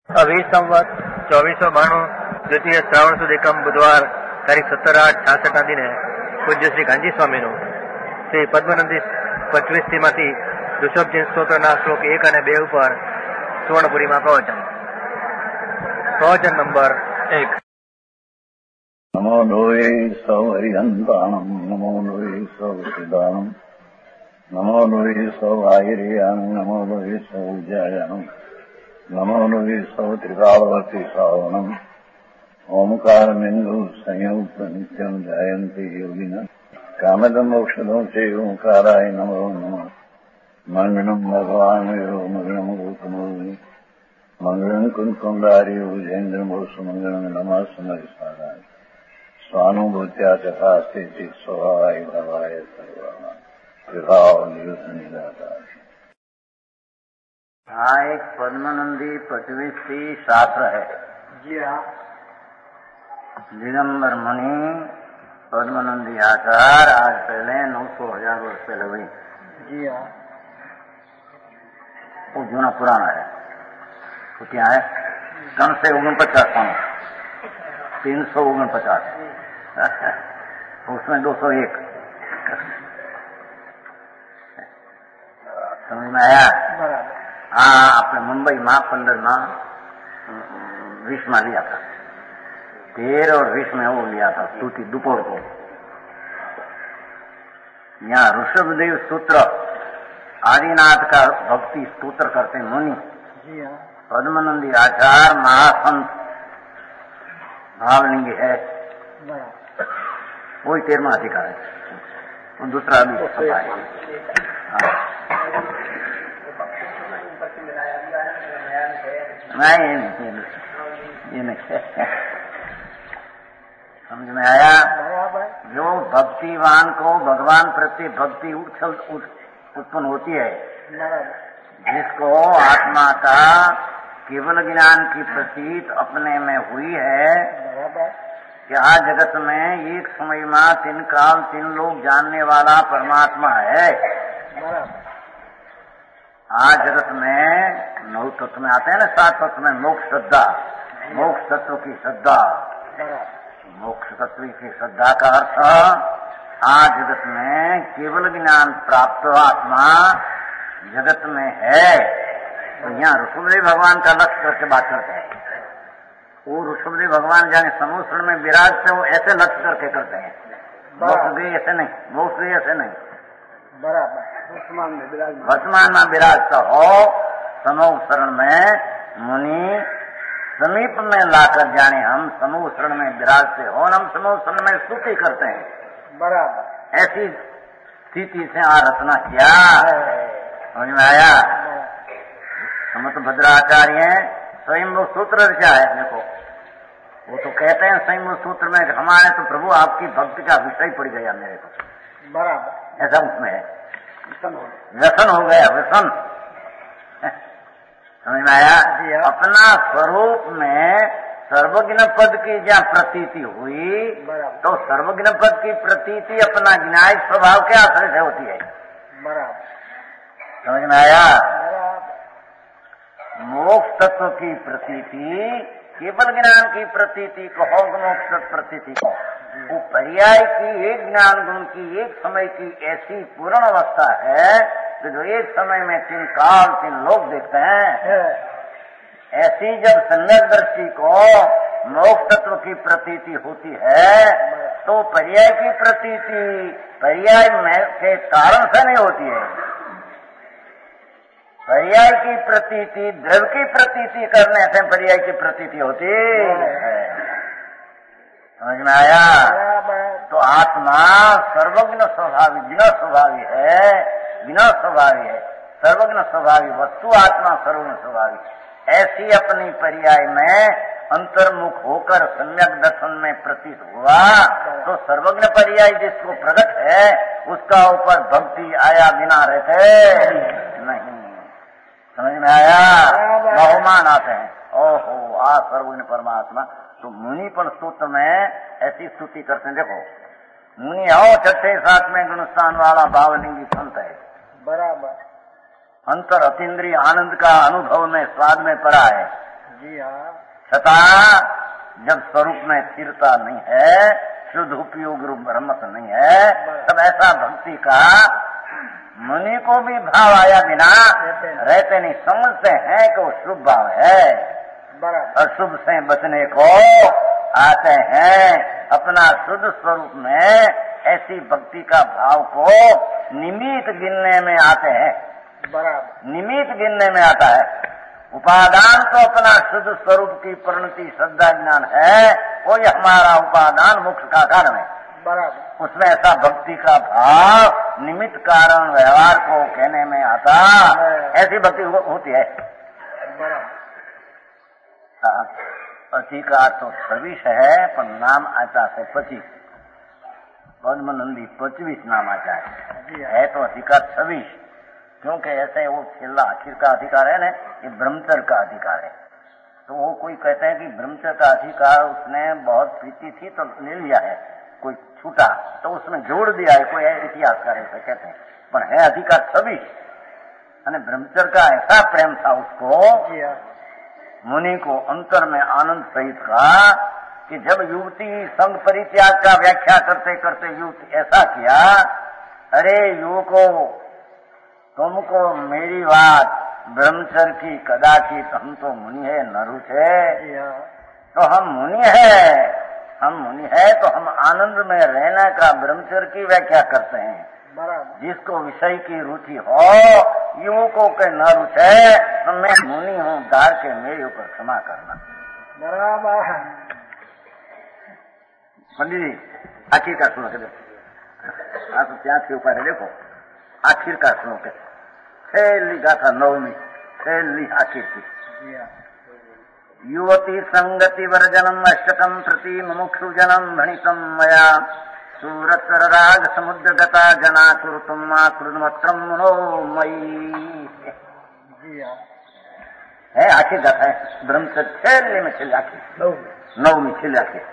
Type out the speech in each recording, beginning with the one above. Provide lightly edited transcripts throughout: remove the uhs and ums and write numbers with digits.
अभी संवत 2492 द्वितीय श्रावण सुद एकम बुधवार तारीख 17/8/66 દિને પૂજ્ય શ્રી ગાંધી સ્વામીનું શ્રી પદ્મનંદી 25 માંથી ઋષભજીન સ્તોત્રના શ્લોક 1 અને 2 ઉપર સુવર્ણપુરીમાં પ્રવચન નંબર 1। नमो लोये सौ हरिहंताणम नमो लोये सौ सिदानम नमो लोये सौ आयर्याणम नमो लोये सौ उज्जायाणम नमो लोये सौ त्रिकालवर्ती सावनम ओमकार बिंदु संयुक्त नित्यम जयंती योगिना कामदम मोक्षदम से ओंकाराय नमो नमः मंगलम भगवान मंगलम गौतमो मंगलम कुंकुंडारी उजेन्द्र मोस मंगलम नमः समरिसाराय स्वानुभूत्या तथा स्थिति स्वभावाय भवाय सर्वमा विभाव निदाता। हाँ, एक पद्मनंदी 25 शास्त्र है। जी हाँ। दिगंबर मुनि पद्मनंदी आचार आज पहले 900,000 वर्ष पहले हुई। जी हाँ। वो जूना पुराना है। तो क्या है? कम से 49 349 उसमें 201 समझ में आया? हाँ, आपने मुंबई में 15 20 में लिया था, 13 और 20 में वो लिया था स्तुति दोपहर को। यहाँ ऋषभदेव सूत्र आदिनाथ का भक्ति स्तोत्र करते मुनि। जी हाँ। पद्मनंदी आचार महासंत भावलिंगी है, वही 13वां अधिकार है। वो दूसरा भी छपा है। नहीं, ये नहीं समझ में आया? जो भक्तिवान को भगवान प्रति भक्ति उत्पन्न होती है, जिसको आत्मा का केवल ज्ञान की प्रतीत अपने में हुई है कि आज जगत में एक समय में 3 काल 3 लोग जानने वाला परमात्मा है। आज जगत में 9 तत्व में आते हैं ना, 7 तत्व में मोक्ष श्रद्धा, मोक्ष तत्व की श्रद्धा, मोक्ष तत्व की श्रद्धा का अर्थ आज जगत में केवल ज्ञान प्राप्त आत्मा जगत में है। तो यहाँ ऋषभदेव भगवान का लक्ष्य करके बात करते हैं। वो ऋषभदेव भगवान जाने समुद्र में विराजते हो ऐसे लक्ष्य करके करते हैं। मोक्ष गए ऐसे नहीं, मोक्ष गए ऐसे नहीं, बराबर वर्तमान में विराजता हो। समूह शरण में मुनि समीप में लाकर जाने हम समूह शरण में विराजते हो, हम समूह शरण में स्तुति करते हैं। बराबर ऐसी स्थिति से रचना किया। समझ में आया? समत भद्राचार्य स्वयं वो सूत्र रचा है। देखो, वो तो कहते हैं स्वयं सूत्र में हमारे तो प्रभु आपकी भक्ति का विषय पड़ गया मेरे को। बराबर ऐसा उसमें है, व्यसन हो गया, व्यसन। समझ में आया? अपना स्वरूप में सर्वज्ञ पद की जहाँ प्रतीति हुई, तो सर्वज्ञ पद की प्रतीति अपना ज्ञाय स्वभाव के आश्रय से होती है। बराबर समझ में आया? मोक्ष तत्व की प्रतीति केवल ज्ञान की प्रतीति को हो, मोक्ष प्रतीति को वो पर्याय की एक ज्ञान गुण की एक समय की ऐसी पूर्ण अवस्था है कि जो एक समय में 3 काल 3 लोग देखते हैं। ऐसी जब सम्यक दृष्टि को मोक्ष तत्व की प्रतीति होती है तो पर्याय की प्रतीति पर्याय में के कारण से नहीं होती है। पर्याय की प्रतीति द्रव्य की प्रतीति करने से पर्याय की प्रतीति होती है। समझ में आया? तो आत्मा सर्वज्ञ स्वभावी ज्ञ स्वभावी है, ज्ञ स्वभावी है, सर्वज्ञ स्वभावी वस्तु आत्मा सर्वज्ञ स्वभावी। ऐसी अपनी पर्याय में अंतर्मुख होकर सम्यक दर्शन में प्रतीत हुआ तो सर्वज्ञ पर्याय जिसको प्रकट है उसका ऊपर भक्ति आया बिना रहते नहीं। समझ में आया? बहुमान आते हैं, ओहो आ सर्वज्ञ परमात्मा। तो मुनि पर सूत्र में ऐसी स्तुति करते हैं। देखो, मुनि आओ 6 7 गुणस्थान वाला भावलिंगी संत है। बराबर अंतर अतीन्द्रिय आनंद का अनुभव में स्वाद में पड़ा है। जी हाँ। छठा जब स्वरूप में स्थिरता नहीं है, शुद्ध उपयोग रूप ब्रह्मत नहीं है, तब ऐसा भक्ति का मुनि को भी भाव आया बिना रहते नहीं, समझते हैं कि वो शुभ भाव है और शुभ से बचने को आते हैं। अपना शुद्ध स्वरूप में ऐसी भक्ति का भाव को निमित्त गिनने में आते हैं, बराबर निमित्त गिनने में आता है। उपादान तो अपना शुद्ध स्वरूप की परिणति श्रद्धा ज्ञान है, वो ये हमारा उपादान मोक्ष का कारण है, बराबर। उसमें ऐसा भक्ति का भाव निमित्त कारण व्यवहार को कहने में आता, ऐसी भक्ति होती है, बराबर। अधिकार तो 26 है, पर नाम आता है 25। पद्मनंदी 25 नाम आता है तो अधिकार 26, क्योंकि ऐसे वो छिल्ला आखिर का अधिकार है ना, ये ब्रह्मचर्य का अधिकार है। तो वो कोई कहते हैं कि ब्रह्मचर्य का अधिकार उसने बहुत प्रीति थी तो ले लिया है, कोई छूटा तो उसमें जोड़ दिया है, कोई इतिहासकार ऐसा कहते हैं, पर है अधिकार 26। यानी ब्रह्मचर्य का ऐसा प्रेम था उसको, मुनि को अंतर में आनंद सहित का, कि जब युवती संग परित्याग का व्याख्या करते करते युवती ऐसा किया, अरे युवको तुमको मेरी बात ब्रह्मचर्य की कदाचित, हम तो मुनि है नरु थे, तो हम मुनि है तो हम आनंद में रहने का ब्रह्मचर्य की व्याख्या करते हैं। जिसको विषय की रुचि हो, युवकों के न रुचे, तो मैं मुनि हूँ, डाल के मेरे ऊपर क्षमा करना, बराबर। पंडित जी आखिर का सुनो के देखो, आप क्या के ऊपर है, देखो आखिर का सुनो के, पहली गाथा 9वीं पहली आखिर की, युवती संगति वर्जनम अष्टकम प्रति मुमुक्षु जनम भणितम मया सूरतर राग समुद्र गता जना कुरुतुम कृतमत्रम मनोमयी है। आखिर गाथा है ब्रह्मचर्य छेले में छिल आखिर 9वीं छिल आखिर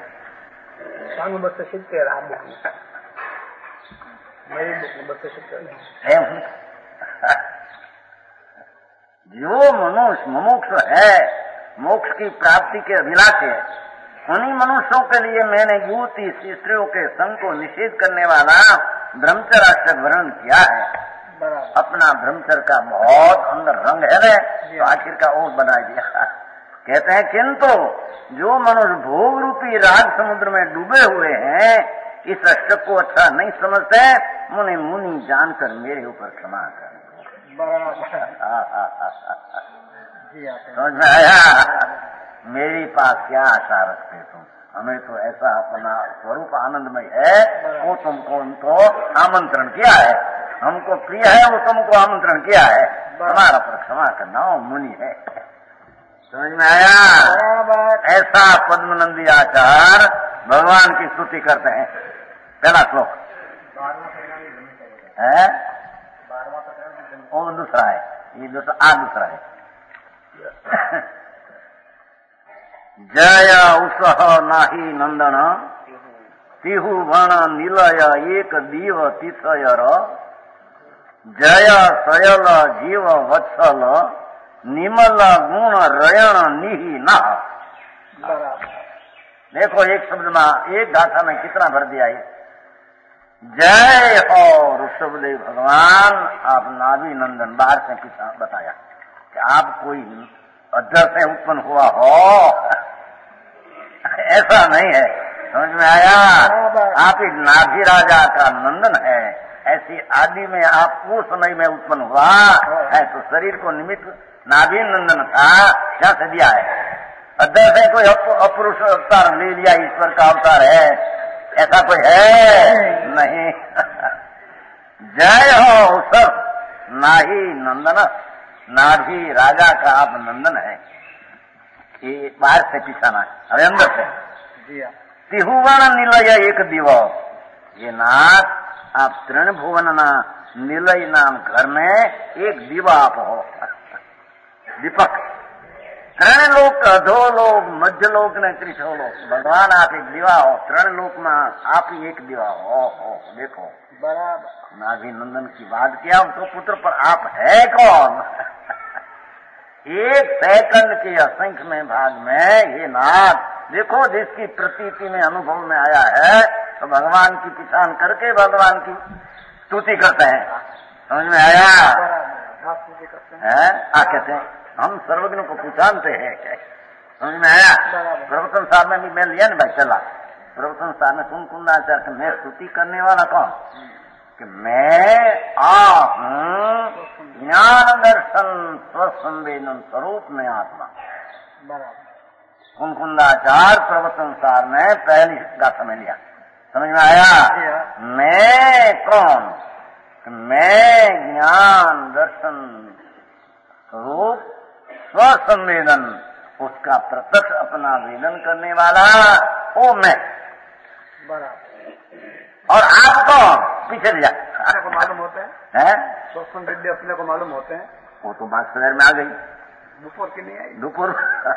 जो मनुष्य मुमुक्ष है, मोक्ष की प्राप्ति के अभिलाषी है, उन्हीं मनुष्यों के लिए मैंने युवती स्त्रियों के संग को निषेध करने वाला ब्रह्मचर्य वर्णन किया है। अपना ब्रह्मचर्य का बहुत अंदर रंग है ना, तो आखिर का और बना दिया। कहते हैं किंतु जो मनुष्य भोग रूपी राग समुद्र में डूबे हुए हैं, इस अष्टक को अच्छा नहीं समझते, मुनि जानकर मेरे ऊपर क्षमा कर। समझ में आया? मेरी पास क्या आशा रखते तुम, हमें तो ऐसा अपना स्वरूप आनंदमय है, वो तुमको उनको आमंत्रण किया है, हमको प्रिय है, वो तुमको आमंत्रण किया है, हमारा पर क्षमा करना, वो मुनि है। समझ में आया? ऐसा पद्मनंदी आचार्य भगवान की स्तुति करते हैं। पहला श्लोक है, वो दूसरा है, ये दूसरा है। जय उसह नाही नंदन तिहु वण निलय एक दीव तिथयर, जय सयल जीव वत्सल निमल गुण रयण निहि न। देखो एक शब्द में, एक गाथा में कितना भर दिया है। जय हो ऋषभदेव भगवान, आप नाभि नंदन, बाहर से कितना बताया कि आप कोई अध्यक्ष से उत्पन्न हुआ हो, ऐसा नहीं है। समझ में आया? आप ही नाभि राजा का नंदन है, ऐसी आदि में आप वो समय में उत्पन्न हुआ है, तो शरीर को निमित्त नाभि नंदन था, क्या से दिया है? अध्यक्ष है कोई अपरुष अवतार ले लिया, ईश्वर का अवतार है, ऐसा कोई है नहीं। जय हो सब नाही नंदन, नाभि राजा का आप नंदन है। ये बाहर से पिछाना है, अरे अंदर से। तिहुवन निलय एक दिव, ये नाथ आप त्रिभुवन निलय नाम घर में एक दिवा आप हो, दीपक। त्रण लोक, अधो लोक, मध्य लोक ने त्रिशो लोक, भगवान आप एक दिवा हो, त्रण लोक में आप ही एक दिवा हो। देखो बराबर नाभि नंदन की बात किया, तो पुत्र पर आप है कौन? एक सेकंड के असंख्यमय भाग में ये नाथ देखो जिसकी प्रतीति में अनुभव में आया है तो भगवान की पहचान करके भगवान की स्तुति करते हैं। समझ में आया? कहते हैं हम सर्वज्ञ को पहचानते हैं। समझ में आया? प्रवचन साहब में भी मैं लिया ना भाई चला प्रवचन साहब में कुंकुंदाचार्य मैं स्तुति करने वाला कौन कि मैं ज्ञान दर्शन स्वसंवेदन स्वरूप में आत्मा। कुंकुंदाचार्य प्रवचन सार में पहली गाथा में लिया। समझ में आया? मैं कौन? मैं ज्ञान दर्शन स्वरूप स्वसंवेदन उसका प्रत्यक्ष अपना वेदन करने वाला वो मैं। और आप कौन? पीछे दिया अपने को मालूम होते हैं स्वसंवेद्य अपने को मालूम होते हैं। वो तो बात शहर में आ गई दोपहर की नहीं आई दोपहर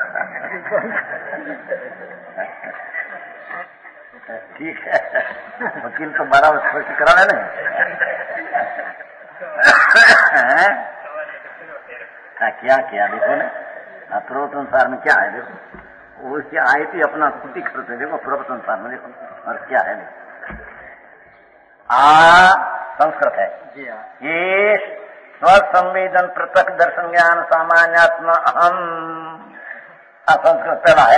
ठीक है वकील तो 12 वर्ष करा है ना क्या किया देखो ना प्रवचन सार में क्या है देखो वो क्या आई थी अपना स्तुति करते देखो प्रवचन सार में देखो और क्या है देखो संस्कृत है ये स्वसंवेदन पृथक दर्शन ज्ञान सामान्यात्मा अहम संस्कृत पहला है।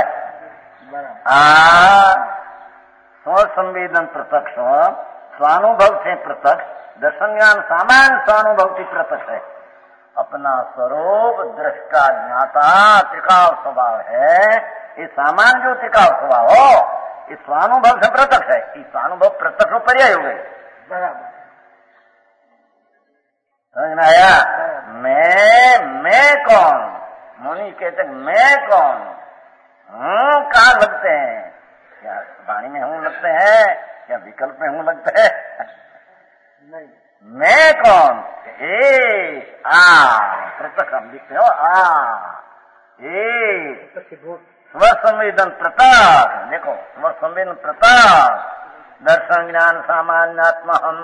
स्वसंवेदन प्रत्यक्ष स्वानुभव से प्रत्यक्ष दर्शन ज्ञान सामान्य स्वानुभव की प्रत्यक्ष है। अपना स्वरूप दृष्टा ज्ञाता त्रिकाल स्वभाव है। ये सामान्य जो त्रिकाल स्वभाव हो इस स्वानुभव से प्रत्यक्ष है। इस स्वानुभव प्रत्यक्ष पर्याय हो गई। समझ में आया? मैं कौन? मुनि कहते मैं कौन हूँ? कहाँ लगते हैं? क्या वाणी में हूँ लगते हैं? क्या विकल्प में हूँ लगते हैं? नहीं। मैं कौन? प्रत्यक्ष हम लिखते हो स्वसंवेदन प्रताप देखो स्वसंवेदन प्रताप दर्शन ज्ञान सामान्यात्मा हम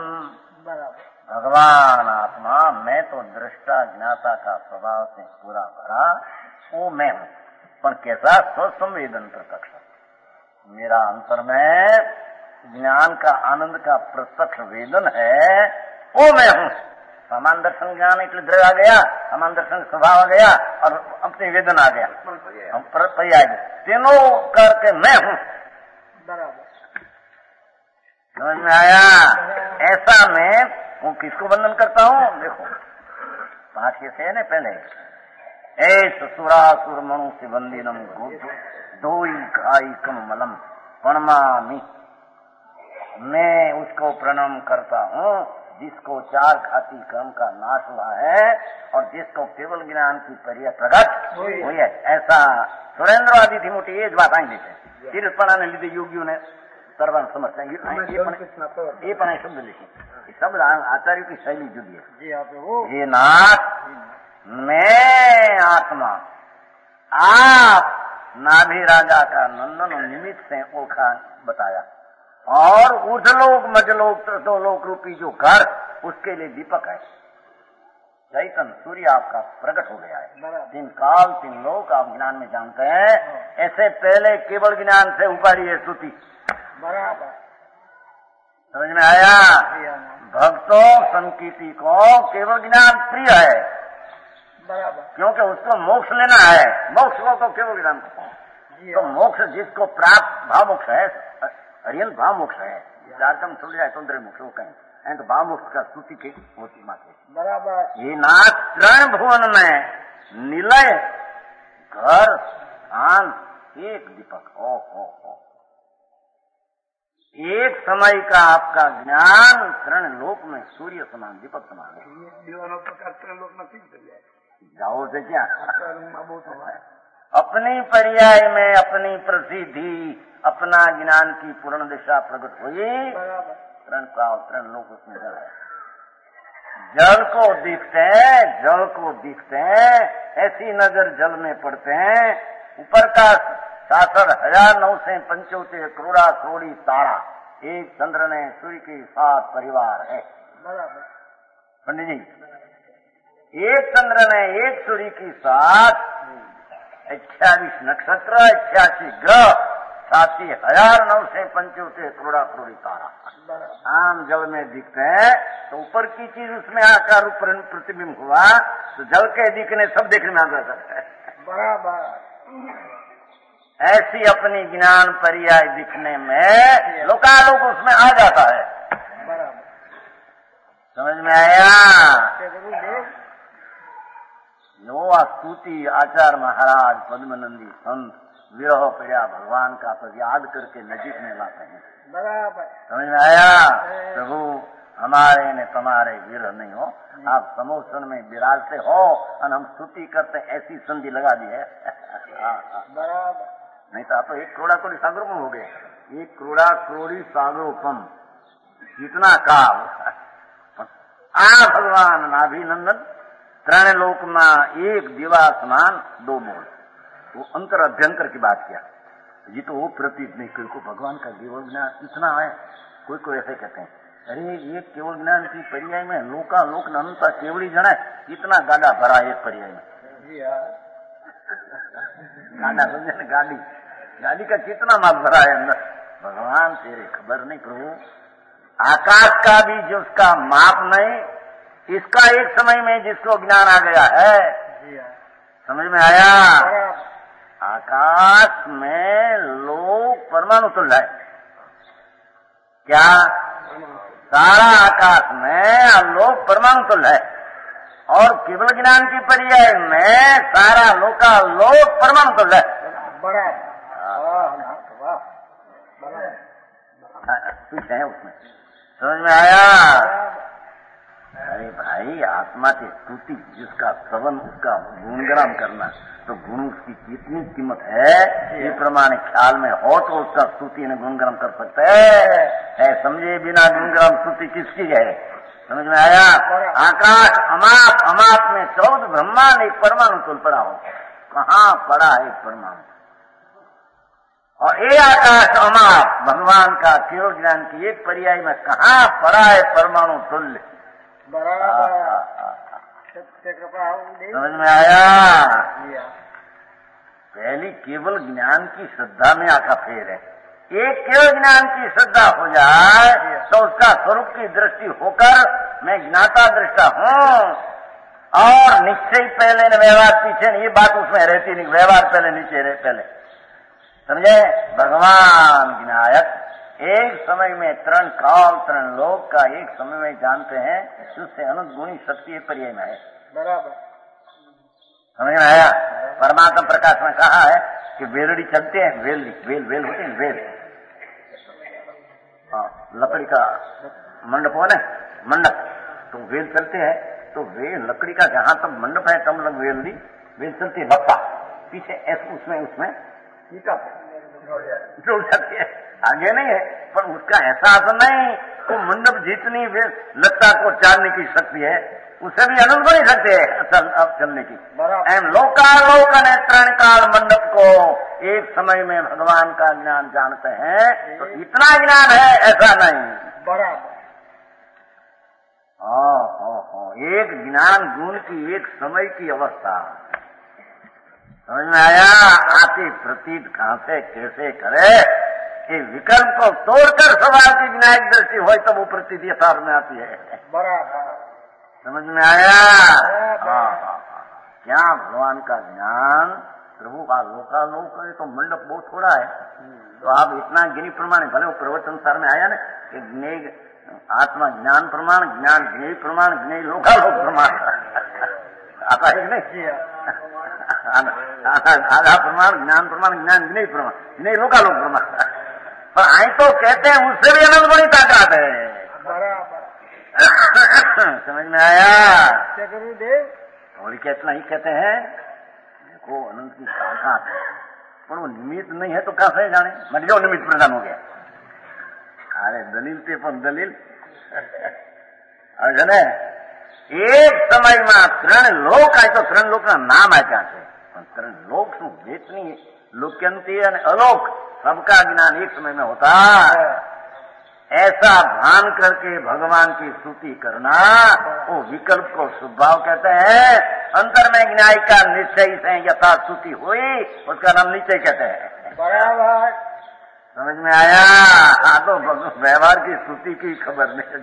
भगवान आत्मा मैं तो दृष्टा ज्ञाता का स्वभाव से पूरा भरा वो मैं हूँ पर कैसा स्वसंवेदन प्रत्यक्ष मेरा अंतर में ज्ञान का आनंद का प्रत्यक्ष वेदन है वो मैं हूँ। समान दर्शन ज्ञान एक दृढ़ आ गया समान दर्शन स्वभाव आ गया और अपनी वेदन आ गया हम पर्याय तीनों करके मैं हूँ। समझ में आया? ऐसा मैं वो किसको वंदन करता हूँ? देखो भाष्य से है ना पहले ससुरासुर मनुष्य वंदिनम दोई काई कम मलम प्रणमामि मैं उसको प्रणाम करता हूँ जिसको चार घाती कर्म का नाश हुआ है और जिसको केवल ज्ञान की पर्याय प्रकट हुई है। ऐसा सुरेंद्र आदि थी मोटी ये बात आई देते तीर्थपना ने लीधे योगियों ने सर्वन समझते हैं ये पढ़ाई शब्द लिखी शब्द आचार्यों की शैली जुड़ी है। ये नाथ मैं आत्मा आप नाभि राजा का नंदन निमित्त से ओखा बताया और ऊर्धलोक मजलोक त्रिलोक रूपी जो घर उसके लिए दीपक है। चैतन्य सूर्य आपका प्रकट हो गया है। तीन काल तीन लोक आप ज्ञान में जानते हैं। ऐसे पहले केवल ज्ञान से ऊपरी है स्तुति। समझ में आया? भक्तों संकीर्ति को केवल ज्ञान प्रिय है क्योंकि उसको मोक्ष लेना है। मोक्ष को तो केवल ज्ञान तो मोक्ष जिसको प्राप्त भाव मोक्ष है रियल भाव मोक्ष है। चारकम छोड़ जाए तो मोक्ष हो कहीं तो भाव मोक्ष का स्तुति की होती मात्र ये नाथ त्रण भुवन में निलय घर स्थान एक दीपक हो एक समय का आपका ज्ञान त्रण लोक में सूर्य समान दीपक समान है। जाओ से क्या अपनी पर्याय में अपनी प्रसिद्धि अपना ज्ञान की पूर्ण दिशा प्रकट हुई। त्रण काल त्रण लोक उसमें जल है। जल को दिखते हैं ऐसी नजर जल में पड़ते हैं। ऊपर का 66,975 करोड़ा करोड़ी तारा एक चंद्र ने सूर्य के 7 परिवार है। पंडित जी एक चंद्र ने एक सूर्य की साथ 28 नक्षत्र, 88 ग्रह, 87,975 करोड़ा करोड़ी तारा आम जल में दिखते हैं। तो ऊपर की चीज उसमें आकार रूप प्रतिबिंब हुआ तो जल के दिखने सब देखने में आ जाता है। बराबर। ऐसी अपनी ज्ञान पर्याय दिखने में लोकालोक उसमें आ जाता है। बराबर। समझ में आया? यो स्तुति आचार्य महाराज पद्मनंदी संत विरह पड़ा भगवान का पद याद करके नजीक में लाते हैं। बराबर। समझ में आया? प्रभु हमारे ने तुम्हारे विरह नहीं हो, आप समोसन में विराजते हो और हम स्तुति करते ऐसी संधि लगा दी है। बराबर। नहीं तो आप तो 1 करोड़ा कोड़ी सागरोपम हो गए। 1 करोड़ा करोड़ी सागरोपम जितना काल आ भगवान नाभिनंदन त्रण लोक में 1 दिवा समान 2 बोल। वो अंतर अभ्यंकर की बात किया। ये तो वो प्रतीत नहीं, कोई को भगवान का केवल ज्ञान इतना है। कोई को ऐसे कहते हैं अरे ये केवल ज्ञान की पर्याय में लोका लोक अनंता केवड़ी जन है, इतना गाड़ा भरा एक पर्याय में। गाड़ा समझे ना, गाड़ी का कितना माल भरा है अंदर। भगवान तेरे खबर नहीं प्रभु, आकाश का भी जिसका माप नहीं, इसका एक समय में जिसको ज्ञान आ गया है। समझ में आया? आकाश में लोग परमाणु तुल्य है। क्या? सारा आकाश में लोग परमाणु तुल्य है और केवल ज्ञान की पर्याय में सारा लोका लोक परमाणु तुल्य है। कुछ है उसमें। समझ में आया? अरे भाई आत्मा की स्तुति जिसका श्रवण उसका गुणगान करना, तो गुण उसकी कितनी कीमत है ये प्रमाण ख्याल में हो तो उसका स्तुति ने गुणगान कर सकते है। समझे बिना गुणगान स्तुति किसकी है? समझ में आया? आकाश अमाप, अमाप में 14 ब्रह्मांड एक परमाणु तुल पड़ा हो। कहाँ पड़ा है एक परमाणु? और ये आकाश अमाप भगवान का केवल ज्ञान की एक पर्याय में कहाँ पड़ा है परमाणु तुल्य? समझ में आया? पहली केवल ज्ञान की श्रद्धा में आका फेर है। एक केवल ज्ञान की श्रद्धा हो जाए तो उसका स्वरूप की दृष्टि होकर मैं ज्ञाता दृष्टा हूँ और निश्चय पहले न व्यवहार पीछे, ये बात उसमें रहती नहीं। व्यवहार पहले नीचे रहे पहले। समझे? भगवान ज्ञायक एक समय में 3 काल 3 लोक का एक समय में जानते हैं, उससे अनंत गुणी शक्ति पर्याय में है। बराबर। समझ में आया? परमात्मा प्रकाश में कहा है कि वेलड़ी चलते हैं, वेल होते हैं, वेल। हाँ, लकड़ी का मंडप हो ना, मंडप, तो वेल चलते हैं। तो वेल लकड़ी का जहां तक मंडप है तब लग वेल चलती है। बप्पा पीछे उसमें जोड़ सकती है, आगे नहीं है। पर उसका एहसास नहीं, वो मंडप जितनी लता को चालने की शक्ति है उसे भी अनंत नहीं सकते चलने की। एम लोकालोक ने 3 काल मंडप को एक समय में भगवान का ज्ञान जानते हैं, तो इतना ज्ञान है ऐसा नहीं। बराबर। एक ज्ञान गुण की एक समय की अवस्था। समझ में आया? आती प्रतीत कहां से कैसे करे कि विकल्प को तोड़कर सवाल की विनायक दृष्टि हो तब वो प्रतीत यथार्थ में आती है। बराबर। समझ में आया? क्या भगवान का ज्ञान प्रभु का लोकालोक करे तो मंडप बहुत थोड़ा है। तो आप इतना गिनी प्रमाण, भले वो प्रवचन सार में आया ना कि ज्ञेय आत्मा ज्ञान प्रमाण, ज्ञान ज्ञेय प्रमाण, ज्ञेय लोकालोक प्रमाण आता है नहीं? आधा प्रमाण ज्ञान प्रमाण, ज्ञान ज्ञेय प्रमाण, ज्ञेय लोकालोक प्रमाण। पर आई तो कहते हैं उससे भी अनंत बड़ी ताकत है। समझ में आया? और इतना ही कहते हैं देखो अनंत की ताकत, पर वो निमित्त नहीं है तो कैसे जाने? मत जाओ निमित्त प्रदान हो गया। अरे दलील थे पर दलील है। एक समय में 3 लोक आए तो 3 लोक ना नाम है क्या છે? 3 लोक શું વેચની લોક્યંતી અને અલોક सबका ज्ञान एक समय में होता। ऐसा भान करके भगवान की स्तुति करना, वो विकल्प को शुभभाव कहते हैं। अंतर में न्याय का निश्चय से यथा स्तुति हुई, उसका नाम निश्चय कहते हैं। बराबर समझ में आया? हाँ, तो व्यवहार की स्तुति की खबर नहीं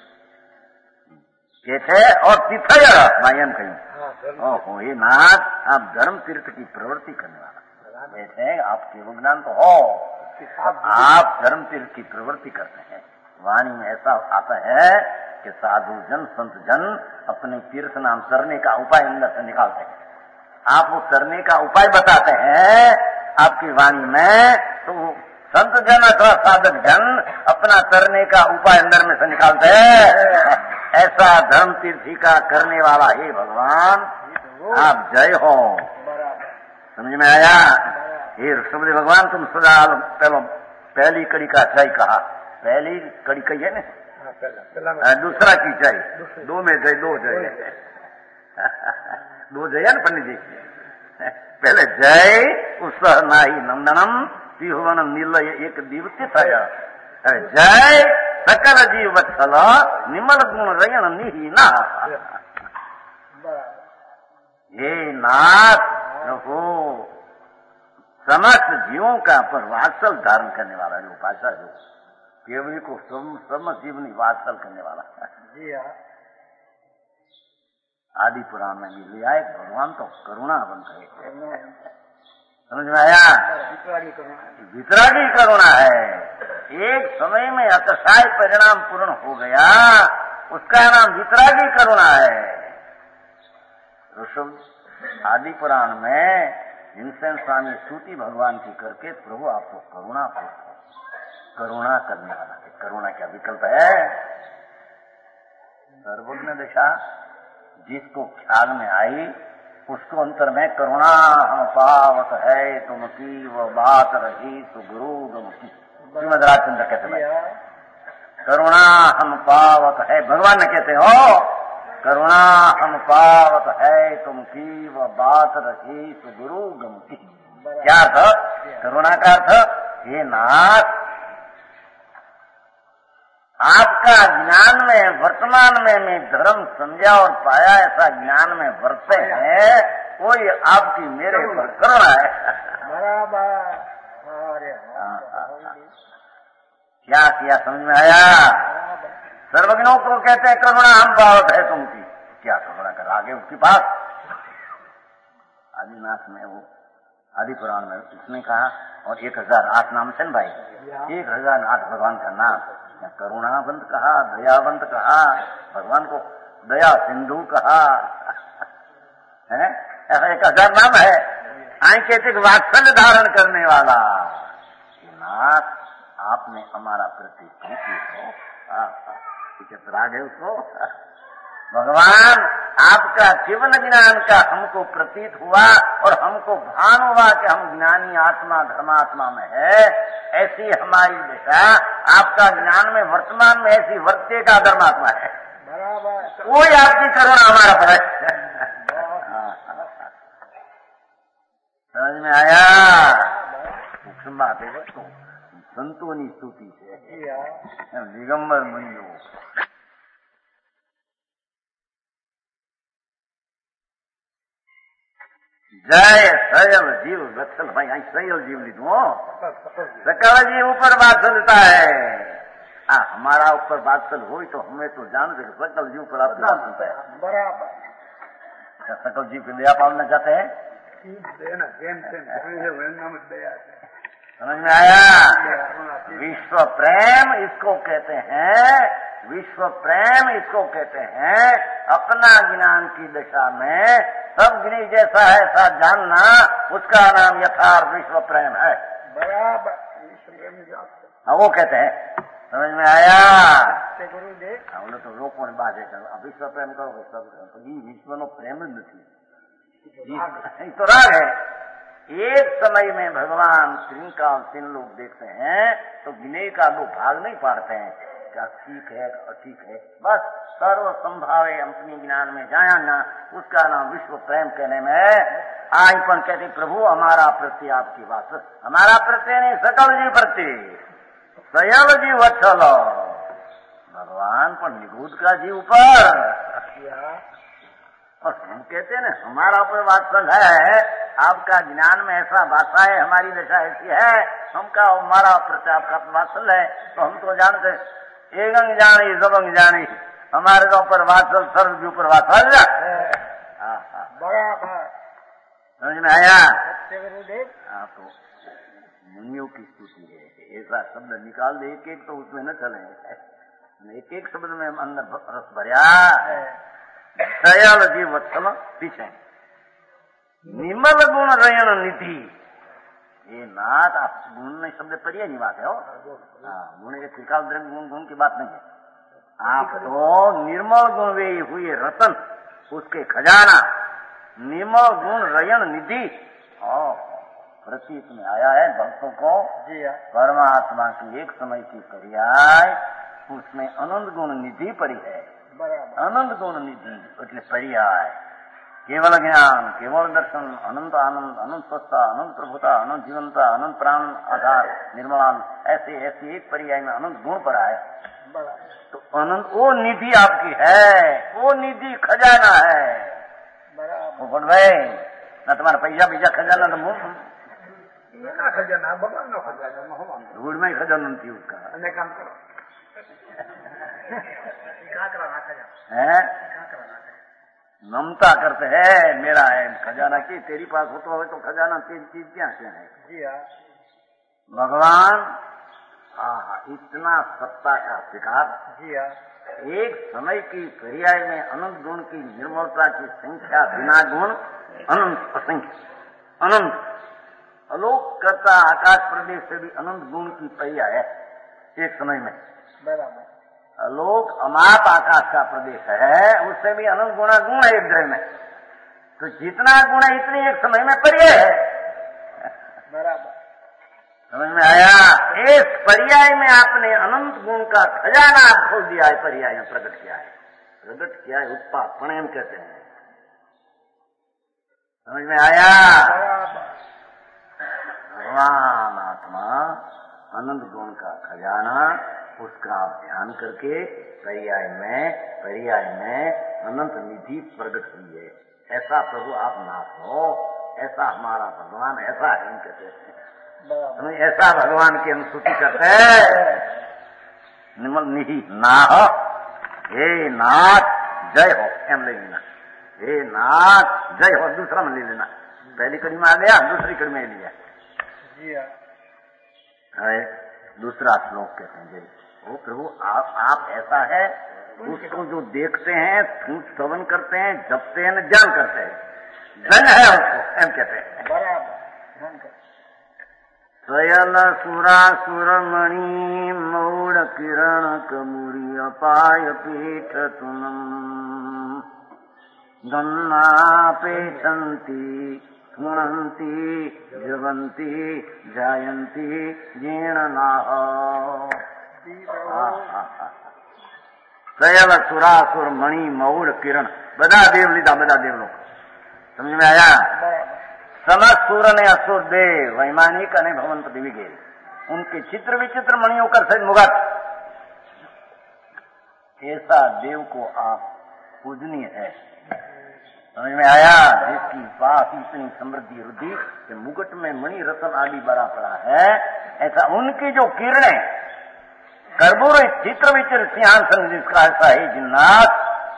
कहते। और तीर्थय मायम कहीं ओहो ये नाथ, आप धर्म तीर्थ की प्रवृत्ति करने वाला कहते हैं। आप केवल ज्ञान तो हो, आप धर्म तीर्थ की प्रवृत्ति करते हैं। वाणी में ऐसा आता है कि साधु जन संत जन अपने तीर्थ नाम तरने का उपाय अंदर से निकालते हैं। आप वो तरने का उपाय बताते हैं आपकी वाणी में, तो संत जन अथवा साधक जन अपना तरने का उपाय अंदर में से निकालते हैं। ऐसा धर्म तीर्थी का करने वाला हे भगवान, आप जय हो। समझ में आया? हे ऋषभदेव भगवान, तुम सदा पहली कड़ी का जय कहा, पहली कड़ी कही है ना, दूसरा की जय, दो में जय, दो जय दो जय है ना पंडित जी। पहले जय उत्साह नाही नंदनम त्रिभुवन नील एक दिवसी था। जय सकल जीव वत्सल निमल गुण रयन निहीना। हे नाथ प्रभु, समस्त जीवों का पर वात्सल धारण करने वाला जो भाषा, जो केवल को समस्त जीवनी वात्सल करने वाला जी हाँ। आदि पुराण में भी लिया है। भगवान तो करुणा बन गए। समझ में आया? वितरागी करुणा है। एक समय में अतिशय परिणाम पूर्ण हो गया, उसका नाम वितरागी करुणा है। ऋषभ आदि पुराण में भीमसेन स्वामी स्तुति भगवान की करके, प्रभु आपको करुणा करुणा करने वाला है। करुणा क्या विकल्प है? सर्वज्ञ दिशा जिसको ख्याल में आई, उसको अंतर में करुणा हम पावत है तुमकी, वो बात रही तो गुरु गमकी। श्रीमद राजचंद्र कहते हैं करुणा हम पावत है, भगवान ने कहते हो करुणा हम पावत है तुमकी, वो बात रही तो गुरु गमकी। क्या अर्थ? करुणा का अर्थ, हे नाथ, आपका ज्ञान में वर्तमान में मैं धर्म समझा और पाया, ऐसा ज्ञान में वर्ते हैं, कोई आपकी मेरे ऊपर करुणा है। बराबर। क्या किया समझ में आया? सर्वज्ञों को कहते हैं करुणा हम पावत है तुमकी। क्या करुणा कर आगे उसके पास? आदिनाथ में वो आदि पुराण में उसने कहा, और 1008 नाम से भाई, 1008 भगवान का नाम। करुणावंत कहा, दयावंत कहा, भगवान को दया सिंधु कहा है। ऐसा 1000 नाम है। आई कहते वात्सल्य धारण करने वाला। नाथ, आपने हमारा प्रति प्रीति हो, राग है उसको। भगवान, आपका जीवन ज्ञान का हमको प्रतीत हुआ और हमको भान हुआ कि हम ज्ञानी आत्मा धर्मात्मा में है। ऐसी हमारी दिशा आपका ज्ञान में वर्तमान में ऐसी वर्त्य का धर्मात्मा है। बराबर। कोई आपकी करुणा हमारा पर है। समझ में आया? सूक्ष्म बात है तो संतोनी स्तुति से दिगंबर मुनि जय सयल जीव वत्सल। भाई आई सयल जीव लिखो, सकल जीव ऊपर वात्सल्यता है। हमारा ऊपर वात्सल हो तो हमें तो जान से सकल जीव पर आप वात्सल्यता है। बराबर। सकल जीव के दया पालना चाहते हैं? समझ में आया? विश्व प्रेम इसको कहते हैं, विश्व प्रेम इसको कहते हैं। अपना ज्ञान की दिशा में सब ज्ञानी जैसा है ऐसा जानना, उसका नाम यथार्थ विश्व प्रेम है। बराबर। वो कहते हैं। समझ में आया? बोले तो लोगों ने बात है विश्व प्रेम करो, सब विश्व नो प्रेम नहीं तो राग है। एक समय में भगवान त्रिकाल 3 लोग देखते हैं तो विनय का दो भाग नहीं पाड़ते हैं, क्या ठीक है अठीक है, बस सर्व संभावे अपनी ज्ञान में जाया ना, उसका नाम विश्व प्रेम कहने में आईपन कहते प्रभु हमारा प्रति आपकी बात, हमारा प्रति नहीं सकल जी प्रति। दयाल जी वत्सल भगवान पर निगूढ़ का जी ऊपर। और हम कहते हैं ना हमारा ऊपर वात्सल है, आपका ज्ञान में ऐसा भाषा है, हमारी दशा ऐसी है, हमका हमारा ऊपर आपका वात्सल है, तो हम तो जानते एक अंग जानी सब अंग जानी, हमारे तो ऊपर वात्सल सर्व के ऊपर वात्सल। समझ में आया? हाँ, तो मुनियों की स्तुति है, ऐसा शब्द निकाल दे एक एक तो उसमें न चले, एक एक शब्द में अंदर रस भरिया। दयाल जी वत्सल पीछे निमल गुण रयण निधि, ये नाथ आप गुण में शब्द पढ़िए नहीं बात है हो। गुण के त्रिकाल द्रव्य गुण की बात नहीं है, आप तो निर्मल गुण वे हुए रतन, उसके खजाना, निर्मल गुण रयण निधि। प्रतीत में आया है भक्तों को परमात्मा की एक समय की पर्याय, उसमें अनंत गुण निधि पड़ी है, अनंत गुण निधि એટલે पर्याय, केवल ज्ञान, केवल दर्शन, अनंत आनंद, अनंत सत्ता, अनंत प्रभुता, अनंत जीवनता, अनंत प्राण आधार, निर्मलान, ऐसे ऐसे एक पर्याय में अनंत गुण पड़ा है। तो अनंत वो निधि आपकी है, वो निधि खजाना है। वो बोल भाई ना तुम्हारा पैसा बीजा खजाना तो खजाना भगवान खजाना धूड़ में ही खजाना थी उसका है। ममता करते है मेरा है खजाना की, तेरी पास होता हो तो खजाना तेरी चीज क्या क्या है। भगवान इतना सत्ता का शिकार, एक समय की पर्याय में अनंत गुण की निर्मलता की संख्या बिना गुण अनंत असंख्य, अनंत अलोक करता आकाश प्रदेश से भी अनंत गुण की पर्याय है एक समय में। बराबर अलोक अमाप आकाश का प्रदेश है, उससे भी अनंत गुणा गुण है एक ग्रह में, तो जितना गुण है इतनी एक समय में पर्याय है। बराबर समझ में आया? इस पर्याय में आपने अनंत गुण का खजाना आप खोल दिया है, पर्याय में प्रकट किया है, प्रकट किया है, उत्पादन कहते हैं। समझ में आया? भगवान आत्मा अनंत गुण का खजाना, उसका आप ध्यान करके पर्याय में अनंत निधि प्रकट हुई है। ऐसा प्रभु आप नाथ हो, ऐसा हमारा भगवान, ऐसा है कहते हैं। ऐसा भगवान की हम स्तुति करते हैं। निमल निधि ना हो, हे नाथ जय हो, एम ले लेना, हे नाथ जय हो, दूसरा में ले लेना, पहली कड़ी में आ गया, दूसरी कड़ी में लिया। दूसरा श्लोक कहते हैं जय ओ प्रभु आप ऐसा है, उसको जो देखते हैं, श्रवण करते हैं, जपते हैं, ज्ञान करते हैं, धन है उसको, एम कहते हैं। बराबर स्वयल सुरासुर मणि मौड़ किरण कमुरी अपाय पीठ तुनम गन्ना पेशंती स्मरंती जवंती जायंती जीर्णनाह। स्वयल सुरासुर मणि मौड़ किरण, બધા દેવ લીધા, બધા દેવ लोग। समझ में आया? समस्त सूर ने असुर देव वैमानिक अने भगवंत देवी गए, उनके चित्र विचित्र मणियों कर सहित मुगट, ऐसा देव को आप पूजनीय है। समझ में आया? जिसकी पास इतनी समृद्धि रुद्धि कि मुगट में मणि रतन आदि भरा पड़ा है, ऐसा उनकी जो किरणें कर्पूर चित्र विचित्र सिंहासन जिसका ऐसा है जिन्नाथ,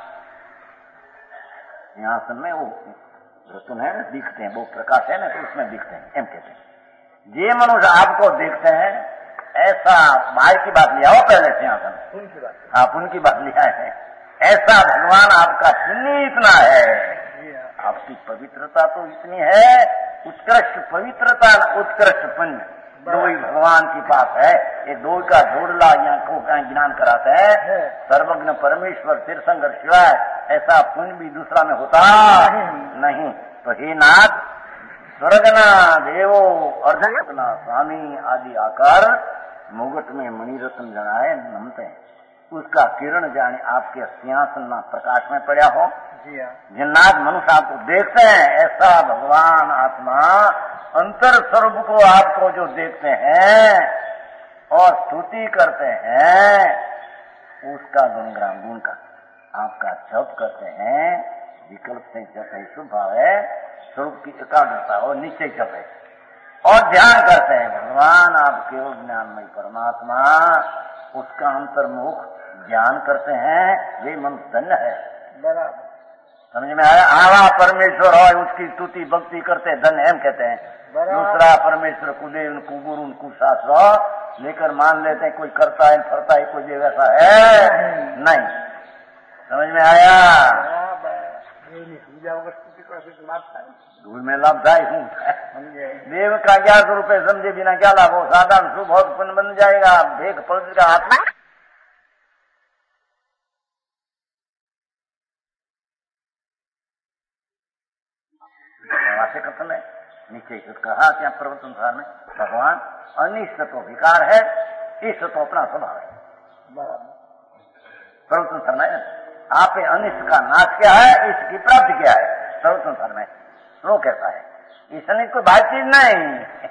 सिंहासन में वो रतन है ना, दिखते हैं, वो प्रकाश है ना, तो उसमें दिखते हैं, एम कहते हैं। जे मनुष्य आपको देखते हैं, ऐसा बाहर की बात लिया हो पहले सिंहासन, आप उनकी बात लिया है, ऐसा भगवान आपका पुण्य इतना है, आपकी पवित्रता तो इतनी है, उत्कृष्ट पवित्रता, उत्कृष्ट पुण्य दो ही भगवान के पास है। ये दो का जोड़ला यहाँ को कहीं ज्ञान कराते हैं, सर्वज्ञ परमेश्वर तीर्थंकर शिवाय ऐसा पुण्य भी दूसरा में होता नहीं। तो हे नाथ स्वर्गना देवो अर्धना स्वामी आदि आकार मुगट में मणिरत्न जनाए नमते हैं, उसका किरण जाने आपके सिंहासन प्रकाश में पड़ा हो। जिन्नाथ मनुष्य आपको देखते हैं, ऐसा भगवान आत्मा अंतर स्वरूप को आपको जो देखते हैं, और स्तुति करते हैं उसका गुणग्राम गुण का, आपका जप करते हैं, विकल्प से जप है, शुभ भाव है, स्वरूप की एकाग्रता और निश्चय जप है, और ध्यान करते हैं भगवान आप केवल ज्ञानमय परमात्मा, उसका अंतर्मुख ध्यान करते हैं, वे मन धन्य है। बराबर समझ में आया? आवा परमेश्वर हो उसकी स्तुति भक्ति करते धन्य एम कहते हैं। दूसरा परमेश्वर कुदेव कुगुरु कुशास्त्र लेकर मान लेते हैं कोई करता है फरता है कोई वैसा है नहीं। समझ में आया? धूल में लाभदायी हूँ देव का 1100 रुपये समझे बिना क्या लाभ हो, साधारण शुभ बहुत पुण्य बन जाएगा, भेद पवित्र का आत्मा से कथन है। नीचे कहा क्या प्रवर्तन सार में भगवान अनिष्ट तो विकार है, इष्ट तो अपना स्वभाव है। प्रवर्तन सार में आप अनिष्ट का नाश क्या है, इष्ट की प्राप्ति क्या है, प्रवर्तन सार में वो कैसा है, इसने कोई बातचीत नहीं।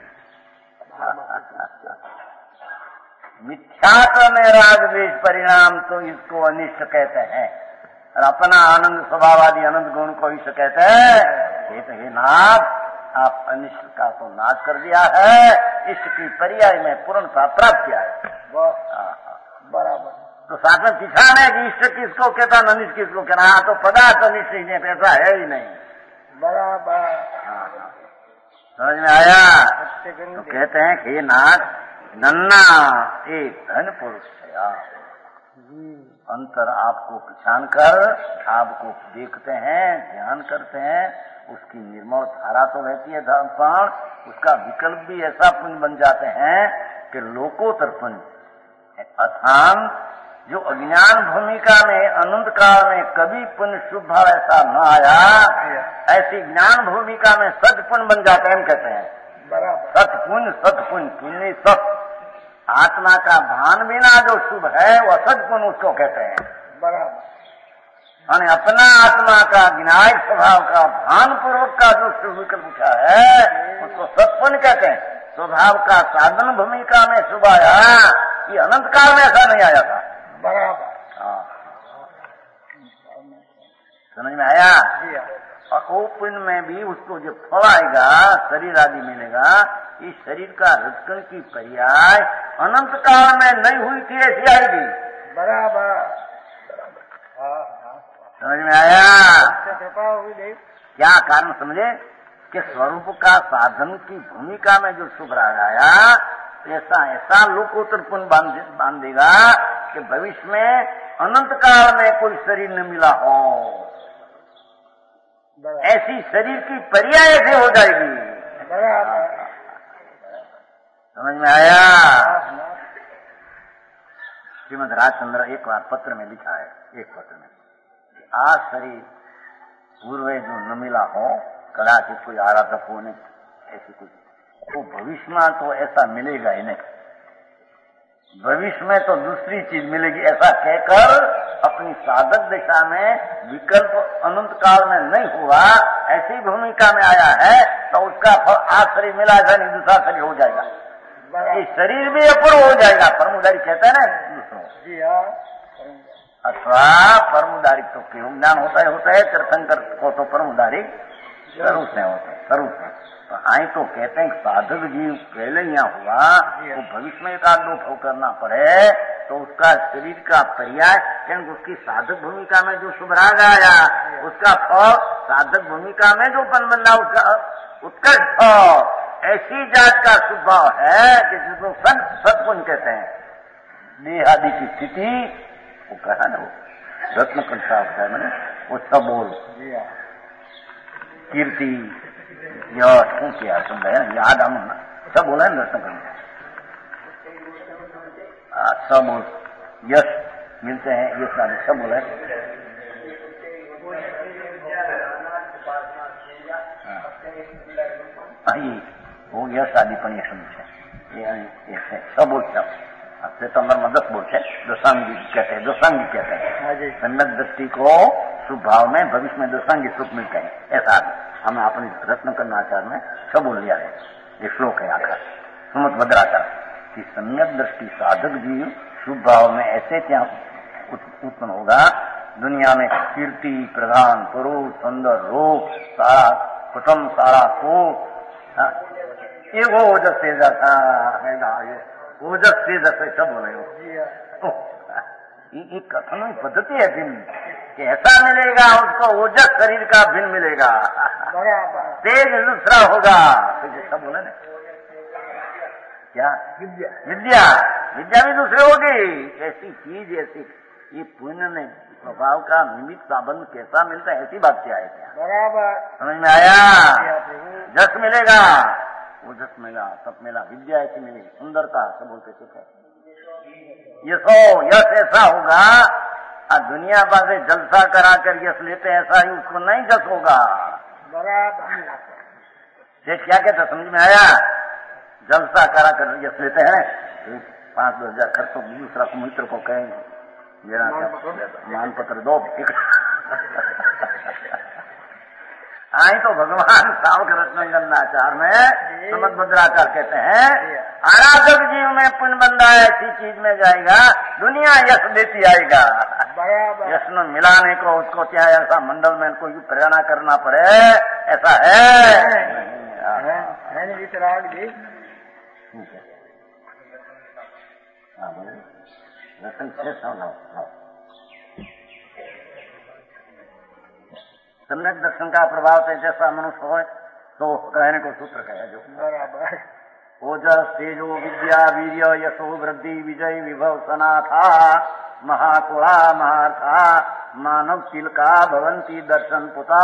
मिथ्यात्व में राग द्वेष परिणाम तो इसको अनिष्ट कहते हैं, और अपना आनंद स्वभाव आदि आनंद गुण को इष्ट कहते हैं। हे नाथ आप अनिष्ट का तो नाश कर दिया है, इष्ट की पर्याय में पूर्णता प्राप्त किया है। बराबर तो साथ में पिछाड़ है कि इष्ट किसको कहता अनिष्ट किसको कहना, तो पदार्थ अनिष्ट ही नहीं, ऐसा है ही नहीं। बराबर समझ में आया? तो कहते हैं कि नाथ नन्ना एक धन पुरुष है, अंतर आपको पहचान कर आपको देखते हैं, ध्यान करते हैं, उसकी निर्मल धारा तो रहती है धर्मपण, उसका विकल्प भी ऐसा पुण्य बन जाते हैं कि लोकोत्तर पुण्य अथान जो अज्ञान भूमिका में अनंत काल में कभी पुण्य शुभ भाव ऐसा न आया, ऐसी ज्ञान भूमिका में सत्पुण्य बन जाते हैं, कहते हैं सत्पुण्य पुण्य सत आत्मा का भान बिना जो शुभ है वह सत्पुण्य उसको कहते हैं। बराबर यानी अपना आत्मा का विनायक स्वभाव का भान पूर्वक का जो शुभ विकल्प उठा है उसको सत्पुण्य कहते हैं। स्वभाव का साधन भूमिका में शुभ आया, ये अनंत काल में ऐसा नहीं आया था। बराबर समझ में आया? और वो पुण्य में भी उसको जो फल आएगा, शरीर आदि मिलेगा, इस शरीर का रटकन की पर्याय अनंत काल में नहीं हुई थी, ऐसी आएगी। बराबर समझ में आया? कृपा होगी। क्या कारण समझे कि स्वरूप का साधन की भूमिका में जो शुभ राग आया, ऐसा लोकोत्तर पुण्य बांध देगा कि भविष्य में अनंत काल में कोई शरीर न मिला हो, ऐसी शरीर की पर्याय से हो जाएगी। समझ में आया? श्रीमद राजचंद्र एक बार पत्र में लिखा है, एक पत्र में, आज शरीर पूर्व जो न मिला हो, कदाचित कोई आराधक हो नहीं, ऐसी कुछ तो भविष्य में तो ऐसा मिलेगा ही नहीं, भविष्य में तो दूसरी चीज मिलेगी, ऐसा कहकर अपनी साधक दिशा में विकल्प अनंत काल में नहीं हुआ, ऐसी भूमिका में आया है, तो उसका फल आज शरीर मिला है नहीं दूसरा शरीर हो जाएगा, ये शरीर भी अपूर्ण हो जाएगा। परमुदारी कहते हैं ना दूसरों जी हाँ। अथवा परमुदारी तो केवल ज्ञान होता है, तीर्थंकर को तो परमुदारी जरूर से होता है, जरूर से। तो आई तो कहते हैं साधक जीव पहले यहाँ हुआ तो भविष्य में एक आध दो फल करना पड़े तो उसका शरीर का पर्याय, क्योंकि उसकी साधक भूमिका में जो शुभ राग आया उसका फल साधक भूमिका में जो पन बनना उसका उत्कृष्ट फल, ऐसी जात का शुभ भाव है कि जिसको सत्पुण्य कहते हैं। देह आदि की स्थिति वो कहा ना, वो रत्न कंठा होता है मैंने, वो सब बोल कीर्ति यश શું किया समझा है याद हम सब बोला है दर्शन करने, सब यश मिलते हैं, ये सारे सब बोला है। वो यश आदि પણ એક શબ્દ છે, सब बोलते श्वेतंबर में 10 बोल है, दोसांगी कहते हैं, दोसांगी कहते हैं। सम्यक दृष्टि को शुभ भाव में भविष्य में दोसांगी सुख मिलते हैं, ऐसा हमें अपनी रत्न करनाचार में सब बोल लिया है। ये श्लोक है आकर सुमत भद्राचार कि सम्यक दृष्टि साधक जीव शुभ भाव में ऐसे क्या उत्पन्न होगा, दुनिया में कीर्ति, प्रधान, पुरुष, सुंदर, रूप, सारा कुटुंब, सारा कोट, ये वो ओजस तेजस ओजस तेजस सब हो रहे हो। ये कथन की पद्धति है भिन्न, कि ऐसा मिलेगा उसको ओजस शरीर का भिन्न मिलेगा, तेज दूसरा होगा, तो ये सब बोले ना क्या विद्या विद्या विद्या भी दूसरी होगी। ऐसी चीज ऐसी ये पुण्य ने स्वभाव का निमित्त संबंध कैसा मिलता है, ऐसी बात क्या है क्या? बराबर समझ में आया? जस मिलेगा वो जस मिला, सब मिला, विद्या ऐसी मिलेगी, सुंदरता सब बोलते सुख है। यश ऐसा होगा, दुनिया पासे जलसा कराकर यश लेते हैं ऐसा ही उसको नहीं जस होगा। बराबर क्या कहता समझ में आया? जलसा कराकर यश लेते हैं, 5-10 हजार खर्च तो दूसरा मित्र को कहेंगे मेरा मान पत्र दो। आई तो भगवान सावक रत्नगंधाचार में समझ भद्राचार कहते हैं, आराधक जीव में पुण्य बंदा ऐसी चीज में जाएगा, दुनिया यश देती आएगा। यश में मिलाने को उसको क्या ऐसा मंडल में कोई प्रेरणा करना पड़े, ऐसा है वितराग जी। सम्यक दर्शन का प्रभाव से जैसा मनुष्य हो तो कहने को सूत्र कहे जो बराबर ओजस तेजो विद्या वीर्य यशो वृद्धि विजय विभव सनाथा महाकुला महार्था मानव तिलका भवंती दर्शन पुता।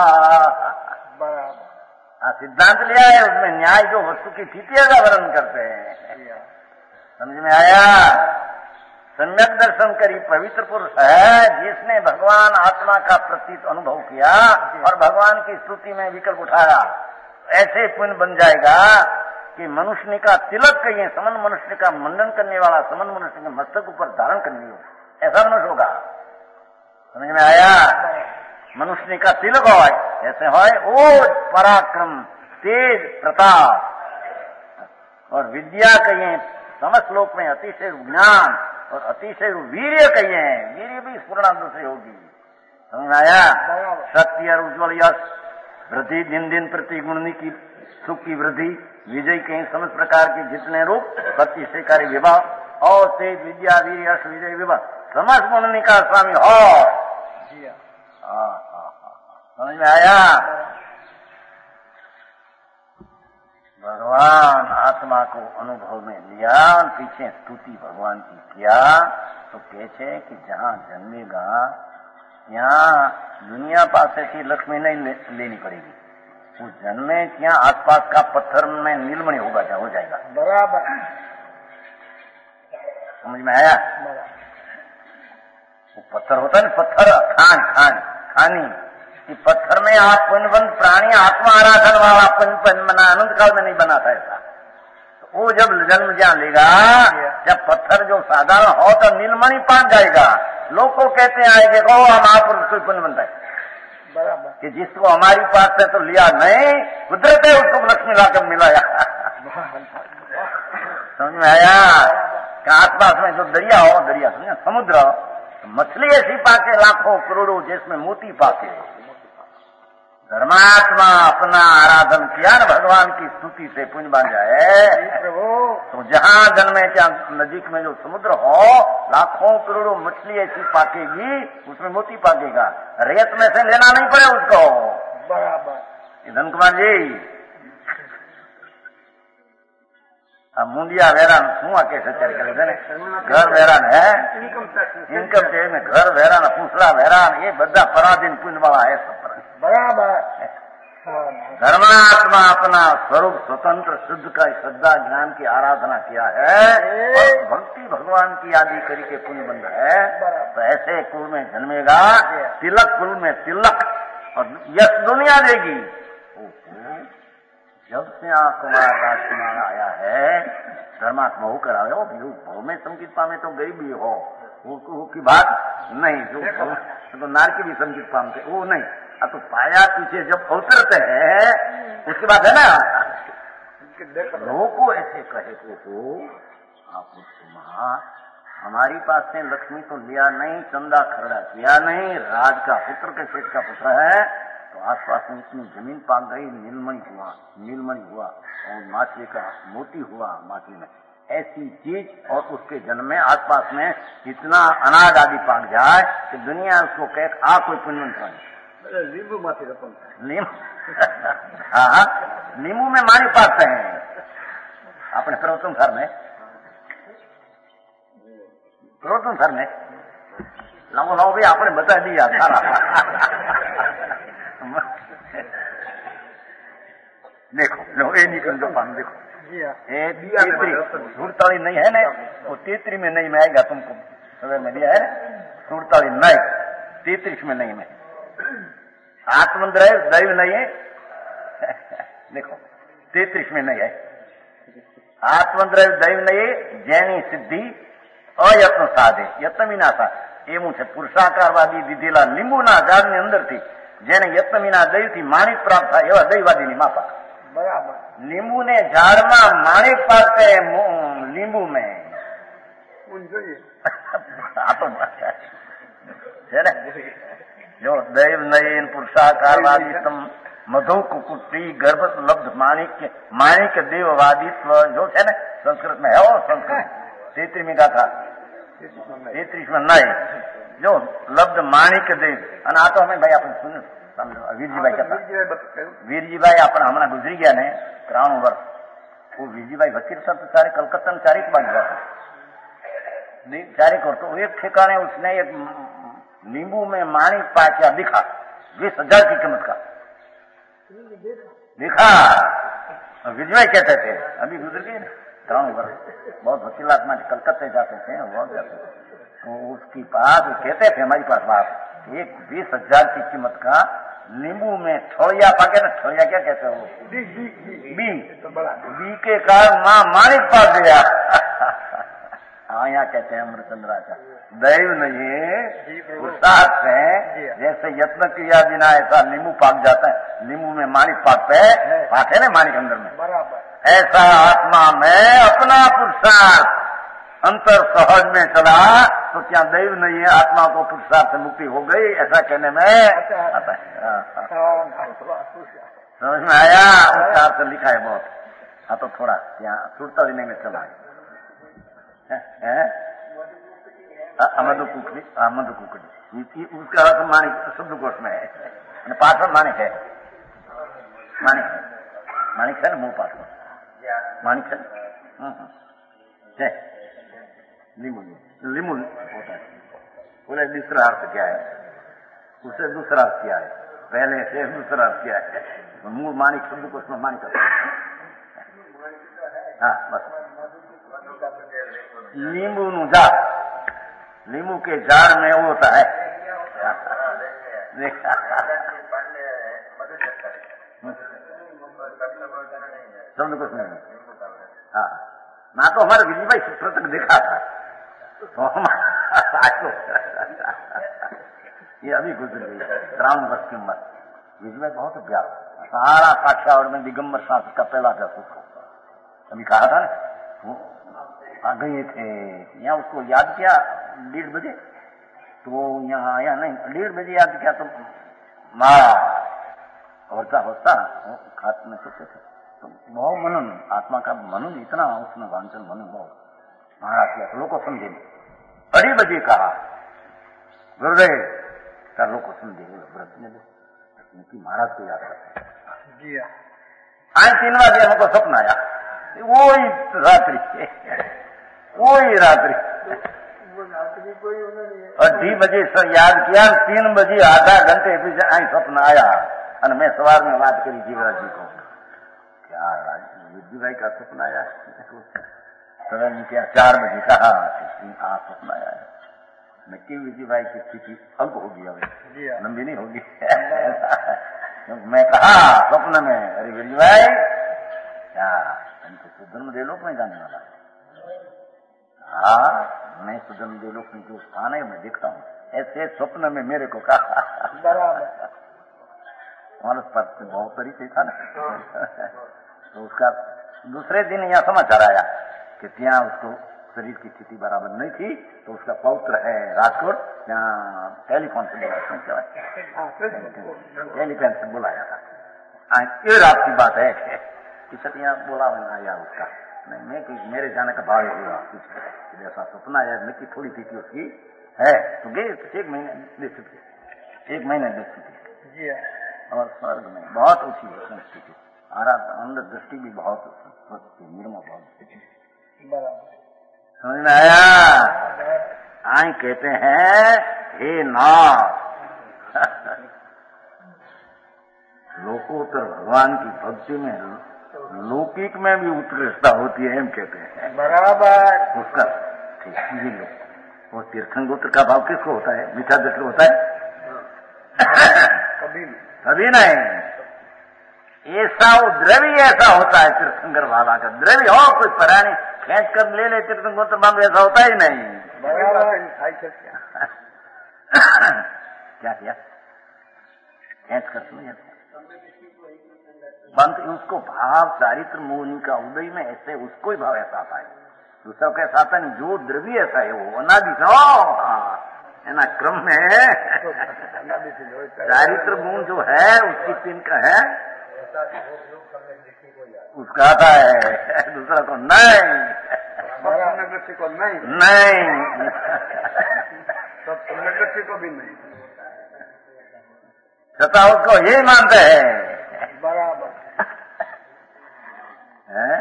बराबर सिद्धांत लिया है, उसमें न्याय जो वस्तु की स्थिति का वर्णन करते हैं। समझ में आया? सम्यक दर्शन करी पवित्र पुरुष है जिसने भगवान आत्मा का प्रतीत अनुभव किया और भगवान की स्तुति में विकल्प उठाया। ऐसे पुण्य बन जाएगा कि मनुष्य का तिलक कहिए, समन मनुष्य का मंडन करने वाला, समन मनुष्य के मस्तक ऊपर धारण करने हो, ऐसा मनुष्य होगा। समझ में आया? मनुष्य का तिलक हो ऐसे हो ओ पराक्रम, तेज, प्रताप और विद्या कहिए, समस्त लोक में अतिशय ज्ञान और अतिशय वीर्य कहिए, वीर्य भी पूर्णांत से होगी। समझ में आया? शक्ति और उज्ज्वल यश वृद्धि, दिन दिन प्रति गुण की सुख की वृद्धि, विजय के समस्त प्रकार के जितने रूप, प्रतिष्ठकारी विभाग और तेज, विद्या, वीर्य, यश, विजय, विभाग समस्त गुण का स्वामी हो। समझ में आया? भगवान आत्मा को अनुभव में लिया, पीछे स्तुति भगवान की किया तो कहते कि जहाँ जन्मेगा यहाँ दुनिया पास की लक्ष्मी नहीं लेनी पड़ेगी, वो जन्मे यहाँ आसपास का पत्थर में नीलमणि होगा, क्या हो जाएगा। बराबर समझ में आया? वो पत्थर होता है ना, पत्थर खानी कि पत्थर में आप पुण्यवंत प्राणी आत्मा आराधन वाला पुण्य बना, अनंत काल में नहीं बना था ऐसा। तो वो जब जन्म जहाँ लेगा, जब पत्थर जो साधारण हो तो नीलमणि पान जाएगा, लोग को कहते आएंगे को महापुरुष कोई पुण्य बनता है। बराबर कि जिसको हमारी पास से तो लिया नहीं, कुदरत है उसको लक्ष्मी लाकर मिलाया। समझ में आया? आसपास में जो दरिया हो, दरिया समझे समुद्र, मछली ऐसी पाके लाखों करोड़ों जिसमें मोती पाके। धर्मात्मा अपना आराधन किया न भगवान की स्तुति से पुण्य बन जाए तो जहाँ जन्मे क्या नजीक में जो समुद्र हो, लाखों करोड़ों मछली ऐसी पाकेगी, उसमें मोती पाकेगा, रेत में से लेना नहीं पड़े उसको। बराबर धन कुमार जी मुंडिया वेरान શું कैसे चल करे घर वेरान है, इनकम टैक्स में घर वेरान, पूछड़ा वेरान, ये बदा पराधीन पुण्य वाला है सब। बराबर धर्मात्मा अपना स्वरूप स्वतंत्र शुद्ध का श्रद्धा ज्ञान की आराधना किया है और भक्ति भगवान की आदि करी के पुण्य बंध है। तो ऐसे कुल में जन्मेगा, तिलक कुल में तिलक और यश दुनिया देगी। जब से कुमार राजकुमार आया है धर्मात्मा होकर आया हो, भाव में संकित पामे तो गरीबी हो वो की बात नहीं, जो तो नार की भी संकित पामते वो नहीं, तो पाया पीछे जब अवतरते हैं उसके बाद है ना लोग को ऐसे कहे को आप हमारी पास से लक्ष्मी तो लिया नहीं, चंदा खरड़ा किया नहीं, राज का पुत्र के सेठ का पुत्र है, तो आसपास में इतनी जमीन पाक गई, नीलमणि हुआ और माछली का मोती हुआ माछली में, ऐसी चीज और उसके जन्म में आसपास में इतना अनाज आदि पाक जाए कि दुनिया उसको कहे कोई पुण्यवंत नहीं। नींबू माथी रपन हाँ, नींबू में मानी पाते हैं अपने सर्वोत्तम घर में, सर्वोत्तम घर में लाओ भी आपने बता दिया सारा। देखो लो ये निकल दो पान, देखो सुरताली नहीं है ना, वो 33 में नहीं में आएगा तुमको, सवेर में दिया है ना, सुरताली नहीं 33 में नहीं में, आत्मद्रैव दैव नहीं है। देखो 33 में नहीं है, आत्मद्रैव दैव नहीं है, जैनी सिद्धि अयत्न साधे यत्न विनाशा એવું છે। પુરુષાકારવાદી દીધેલા લીંબુના ઝાડની અંદરથી જેને યત્ન વિના દહીંથી માણિક પ્રાપ્ત થાય એવા દહીંવાદીની માપા બરાબર। લીંબુને ઝાડમાં માણિક પાકે લીંબુ में જોઈએ આ તો છે ને, જો દૈવ નયન પુરુષાકારવાદિત્વ મધુ कुकुटी गर्भ लब्ध माणिक देववादित्व जो है ना संस्कृत में है, वो संस्कृत 33 में गाथा 33 में नहीं, जो लब्ध माणिक देव અને આ તો અમે ભાઈ આપણે સુન વીરજીભાઈ કહેતા, વીરજીભાઈ આપણે હમણાં ગુજરી ગયા ને 93 વર્ષ, वो वीरजीभाई वकील साहब तो सारे कलकत्ता में चारिक बन गया था, चारिक और तो एक ठिकाने उसने एक नींबू में माणिक पाया दिखा 20,000 की कीमत का दिखा। वीरजीभाई कहते थे, अभी गुजर गए 93 वर्ष, बहुत वकीलात में कलकत्ते जाते थे, बहुत जाते थे, तो उसकी बात कहते थे हमारी पास बात, एक 20,000 की कीमत का नींबू में ठोड़िया पाके ना, ठोड़िया क्या कहते हो, बी के कारण माँ माणिक पाक गया। हाँ यहाँ कहते हैं अमृतचंद्राचार्य, दैव नहीं पुरुषार्थ से जैसे यत्न किया बिना ऐसा नींबू पाक जाता है, नींबू में माणिक पाकते पाके ना माणिक अंदर में, बराबर ऐसा आत्मा में अपना पुरुषार्थ अंतर सहज में चला तो क्या दैव नहीं है, आत्मा को पुरुषार्थ से मुक्ति हो गई, ऐसा कहने में आता है। समझ में आया, उसका अर्थ लिखा है बहुत। हाँ तो थोड़ा यहाँ सुरता देने में चला है मधु कुकड़ी, उसका अर्थ माणिक शब्दकोश में है, पाठक माणिक है, माणिक है ना मुंह पाठक माणिक है, लिमुन होता है, बोले दूसरा अर्थ क्या है, उससे दूसरा अर्थ क्या है, पहले से दूसरा अर्थ क्या है, मूल माणिक शब्द को उसमें माणिक। हाँ बस नींबू नु झाड़, नींबू के झाड़ में वो होता है, शब्द कुछ नहीं। हाँ ना तो हमारे विजयभाई सूत्र तक देखा था, तो ये अभी गुजर गई 53 वर्ष की उम्र। विजयभाई बहुत अभ्यास, सारा काठियावाड़ में दिगंबर शास्त्र का पहला अभ्यास उसको अभी कहा था ना, वो आ गए थे यहाँ, उसको याद किया 1:30 बजे, तो यहाँ आया नहीं, 1:30 बजे याद किया तो मारा होता खात में सोते थे, तो बहुत मनन आत्मा का मनन इतना उसमें वांचन मनन बहुत महाराज किया, तो लोग को समझे नहीं। 2:30 बजे कहा गुरुदेव कर लोग को समझे व्रत में कि महाराज को याद करते जी। आज 3 बजे हमको सपना आया, वही रात्रि और 2:30 बजे याद किया, 3 बजे आधा घंटे पीछे आई सपना आया और मैं सवार में बात करी जीवराज जी को, क्या विजयभाई का सपना आया, तो क्या 4 बजे कहा सपना आया, मैं क्यों विजयभाई की स्थिति अल्प होगी, लंबी नहीं होगी। मैं कहा स्वप्न में, अरे विजयभाई क्या हमको सुधर्म देलोक में जाने वाला है, हाँ मैं सुधर्म देलोक में जो स्थान है मैं देखता हूँ, ऐसे स्वप्न में मेरे को कहा। हमारे पास बहुत तरीके था ना। तो उसका दूसरे दिन यहाँ समाचार आया कि ત્યાં उसको शरीर की स्थिति बराबर नहीं थी, तो उसका पौत्र है राजकोट, यहाँ टेलीफोन से बोला, टेलीफोन से बुलाया था। ये रात की बात है कि सतिया बोला यार उसका नहीं, मैं मेरे जाने का भाव हुआ कुछ ऐसा सपना है, मिट्टी थोड़ी थी उसकी है, तो गए 1 महीने देख चुके, 1 महीने देख चुके और स्वर्ग में बहुत ऊंची संस्कृति, अंदर दृष्टि भी बहुत निर्मल, बहुत समझ में आया। आई कहते हैं हे नाथ, लोकोत्तर भगवान की भक्ति में लौकिक में भी उत्कृष्टता होती है, हम कहते हैं बराबर उसका ठीक समझ लो। वो तीर्थंगोत्र का भाव किसको होता है? मीठा दृष्टि होता है कभी नहीं। ऐसा वो द्रव्य ऐसा होता है तीर्थंकर वाला का द्रव्य हो, कोई परानी खेच कर ले ले तीर्थंगोत्र बांध, ऐसा होता ही नहीं। क्या किया खेच कर सुनिए बंद, उसको भाव चारित्र मुनि का उदय में ऐसे उसको ही भाव ऐसा आता है, दूसरा को ऐसा आता नहीं। जो द्रव्य ऐसा है वो अनादि है ना, क्रम में चारित्र गुण जो है उसकी 3 का है, उसका आता है, दूसरा को नहीं, दृष्टि को नहीं, सब दृष्टि को भी नहीं, सता उसको यही मानते हैं बराबर है?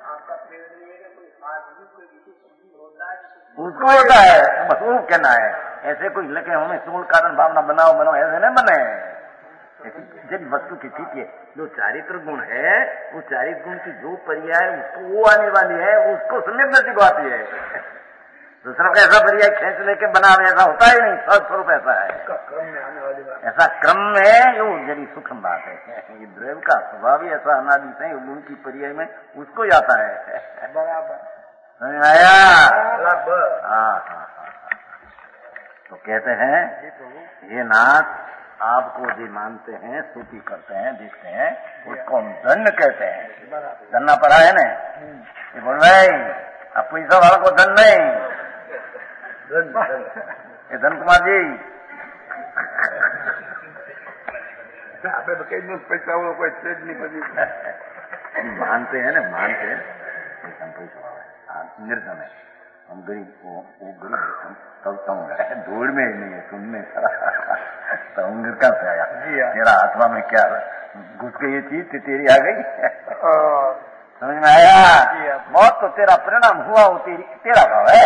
उसको होता है, बस वो कहना है। ऐसे कोई लेके हमें स्थूल कारण भावना बनाओ ऐसे नहीं बने। जब वस्तु की स्थिति है, जो चारित्र गुण है, वो चारित्र गुण की जो पर्याय उसको वो आने वाली है, उसको सम्यक दृष्टि को आती है। दूसरा का ऐसा पर्याय खेच लेके बना, ऐसा होता ही नहीं, स्वरूप ऐसा है, क्रम में आने वाली बात, ऐसा क्रम में यो जरी सूक्ष्म बात है। ये द्रव्य का स्वभाव ही ऐसा अनादि से गुण की पर्याय में उसको ही आता है। बराबर आया। हाँ। तो कहते हैं ये नाथ आपको जो मानते हैं, स्तुति करते हैं, देखते हैं, उसको हम धन्य कहते हैं। धन्ना पड़ा है ना, ये बोल रहे अब पैसा वाला को धन नहीं, ये धन कुमार जी पैसा वो कोई चीज नहीं बनी, मानते हैं ना, मानते हैं पैसा निर्धन है, हम गरीब, वो गरीब तब दौड़ में ही नहीं है, सुनने तो उंगर कहाँ से आया? तेरा आत्मा में क्या घुस गई ये चीज तेरी आ गई, समझ में आया? मौत तो तेरा परिणाम हुआ, वो तेरा भाव है,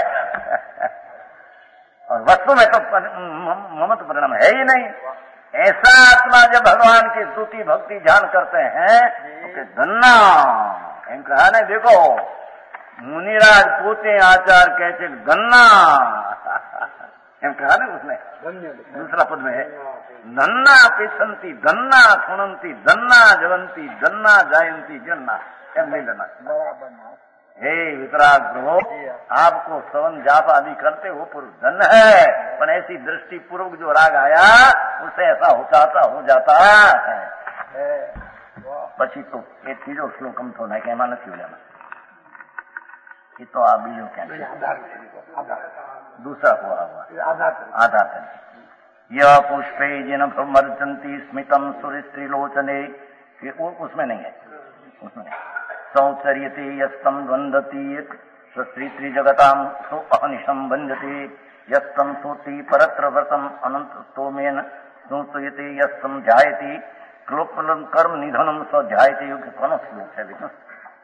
और वस्तु में तो ममत परिणाम है ही नहीं। ऐसा आत्मा जब भगवान की स्तुति भक्ति ध्यान करते हैं तो धन्ना एम कहा नहीं, देखो मुनिराज पोते आचार कहते गन्ना एम कहा ना उसने, दूसरा पद में है नन्ना पिसंती धन्ना सुनंती धन्ना जवंती धन्ना जायंती जन्ना एम नहीं लेना। हे वितराग प्रभु, आपको सवन जाप आदि करते हो पुरुष धन है, पर ऐसी दृष्टि पूर्वक जो राग आया उससे ऐसा हो जाता है। पची तो ये तीजो श्लोकम तो नहीं कहना नहीं लेना, ये तो आप बीजों क्या दूसरा हुआ आधार यह पुष्पे जिन भ्रमर्जंती स्मितम सुरिस्त्रिलोचने, उसमें नहीं है, उसमें सौचर्यते यस्तम द्वंदती स्त्री त्रिजगताम सो अहनिशम बंधते यस्तम सोति परत्र व्रतम अनंत स्तोमेन संसयते यस्तम ध्यायति क्लोपलम कर्म निधनम स ध्यायते युग। कौन श्लोक है देखो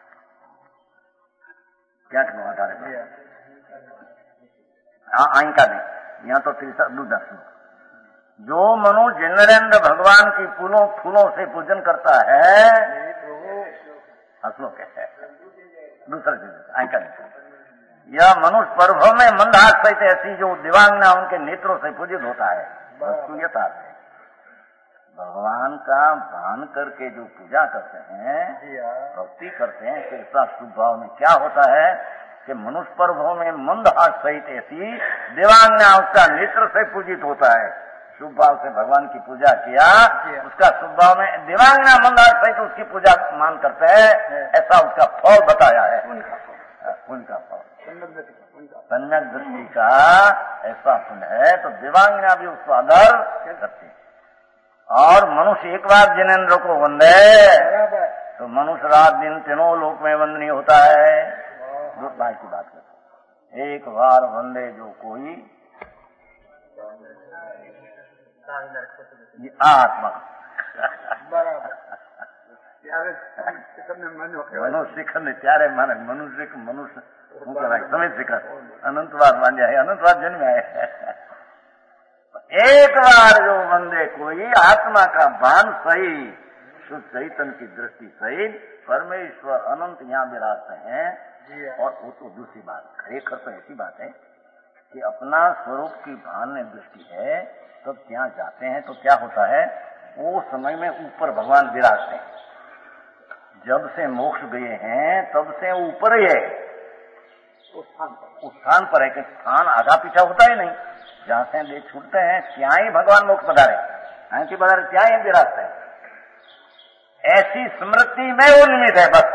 क्या आधार है? आई का नहीं, यहाँ तो तीसरा दूसरा श्लोक, जो मनुष्य जिनेन्द्र भगवान की फूलों से पूजन करता है, श्लोक है दूसरा आंका, यह मनुष्य पर्व में मंदहास सहित ऐसी जो दिवांगना उनके नेत्रों से पूजित होता है। वस्तुयता है भगवान का भान करके जो पूजा करते हैं, भक्ति करते हैं, ऐसा शुभ भाव में क्या होता है कि मनुष्य पर्वों में मंदहास सहित ऐसी दिवांगना उसका नेत्र से पूजित होता है। शुभ भाव से भगवान की पूजा किया, उसका शुभ भाव में दिवांगना मंदार सहित उसकी पूजा मान करते हैं, ऐसा उसका फल बताया है, उनका फल सम्यक दृष्टि का ऐसा पुण्य है तो देवांगिना भी उसको आदर करते हैं। और मनुष्य एक बार जिनेन्द्र को वंदे तो मनुष्य रात दिन तीनों लोक में वंदनीय होता है। दो भाई की बात करते, एक बार वंदे जो कोई आत्मा मनुष्य खंड त्यारे माने मनुष्य मनुष्य समय शिखर अनंतवाद मान जाए, अनंतवाद जन्म है। एक बार जो वंदे कोई आत्मा का भान सही, शुद्ध चैतन्य की दृष्टि सही, परमेश्वर अनंत यहाँ विराजते हैं। और वो तो दूसरी बात, खरेखर तो ऐसी बात है कि अपना स्वरूप की भान में दृष्टि है, तब तो ત્યાં जाते हैं तो क्या होता है, वो समय में ऊपर भगवान विराजते हैं। जब से मोक्ष गए हैं तब से ऊपर ही है, उस स्थान पर है कि स्थान आधा पीछा होता ही नहीं। जहां से ले छूटते हैं ત્યાં ही भगवान मोक्ष पधारे, यहाँ की पधारे ત્યાં ही विराजते हैं। ऐसी स्मृति में वो निमित्त है बस।